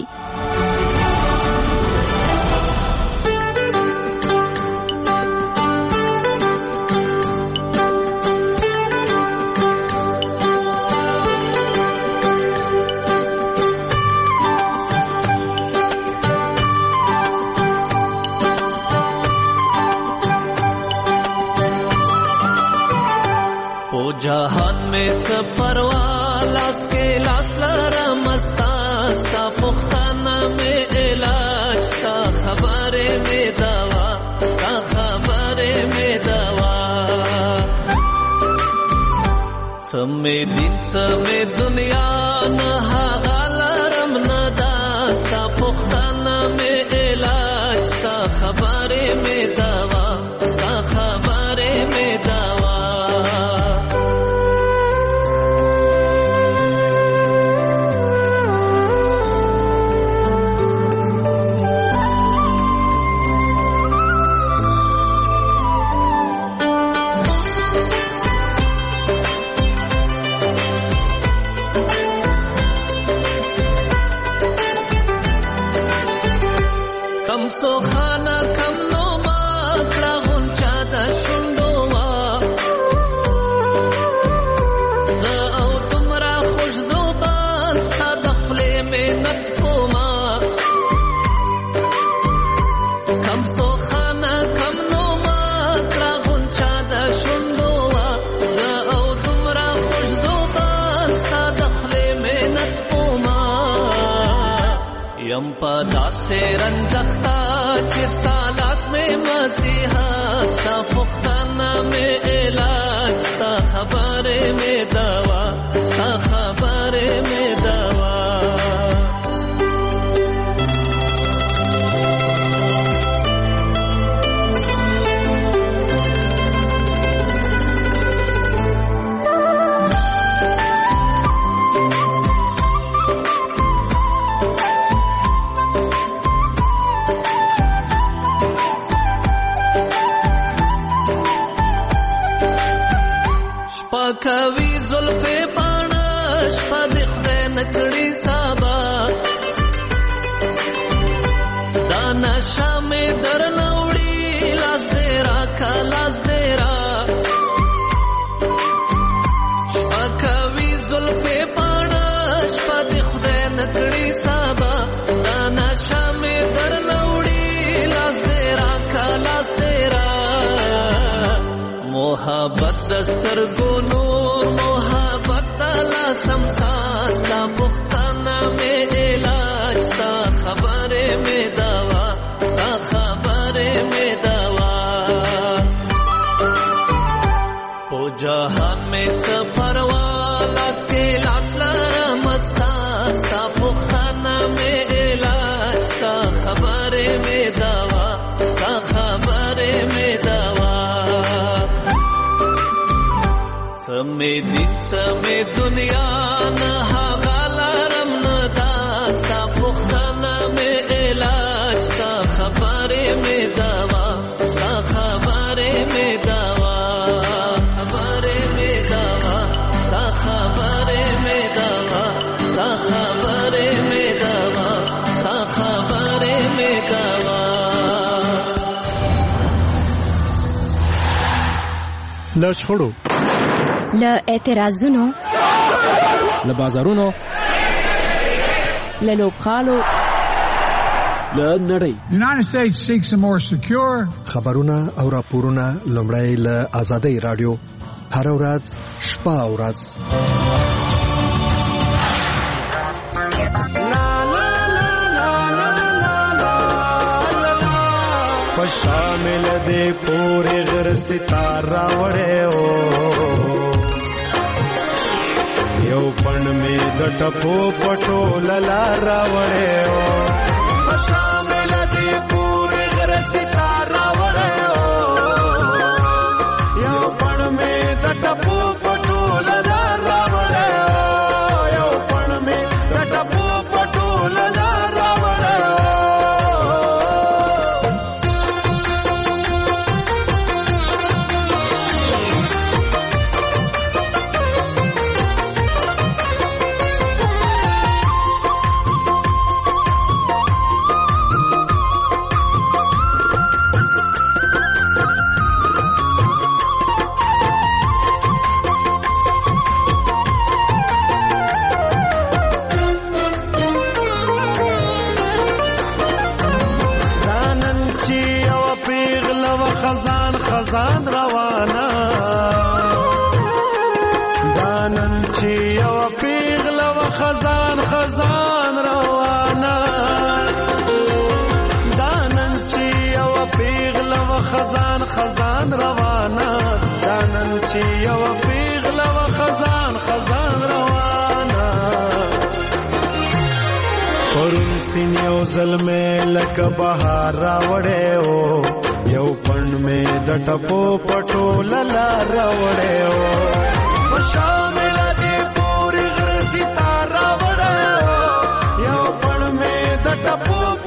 जहान में परवा लास के लास लरमस्ता सा पुख्ताना में इलाज सा खबरे में दवा सा खबरे में दवा समय दिन समय दुनिया न हालरम न दास्ता पुख्ताना में इलाज सा खबरे में दवा सा खबरे में दवा से रंजख्ता चिस्ता लास में मसीहा सा पुख्ताना में इलाज सा खबरे में दवा सा खबरे में दवा कवि जुल्फे बाणश फदिख दे नकड़ी साबा दाना शामे दर नौड़ी लास देरा का लास देरा कवि जुल्फे बाणश फदिख दे नकड़ी साबा दाना शामे दर नौड़ी लास देरा का लास देरा मोहब्बत दस्तर गोनो समसा पुख्ताना में इलाज सा खबरे में दवा सा खबरे में दवा ओ जहान में परवा लास के लास लरमस्ता सा पुख्ताना में इलाज सा खबरे में दवा सा खबरे में दवा समय दिन समय दुनिया न हालरम न दास्ता पुख्ताना में इलाज सा खबरे में दवा सा खबरे में दवा खबरे में दवा सा खबरे में दवा सा खबरे में दवा सा खबरे में दवा لا شخړو له اعتراضونو له بازارونو له لوبخالو له نړۍ United States seeks a more secure خبرونه او راپورونه لومړی له آزادۍ رادیو هر ورځ شپه او ورځ شامل دے پورے غر ستارہ وڑے ہو یو پن میں دٹپو پٹو للارا وڑے ہو شامل دے پورے غر ستارہ وڑے ہو یو پن میں دٹپو پٹو للارا وڑے ہو یو پن خزان روانه دانن چې یو پیغله و خزان روانه دانن چې یو پیغله و خزان روانه دانن چې یو پیغله و خزان روانه پرون سین یو ظلمه لکه بهار راوړې او یو پڼ مې د ټپو پټو للا راوړې او شامل دې پوری غرزي تار راوړې او یو پڼ مې د ټپو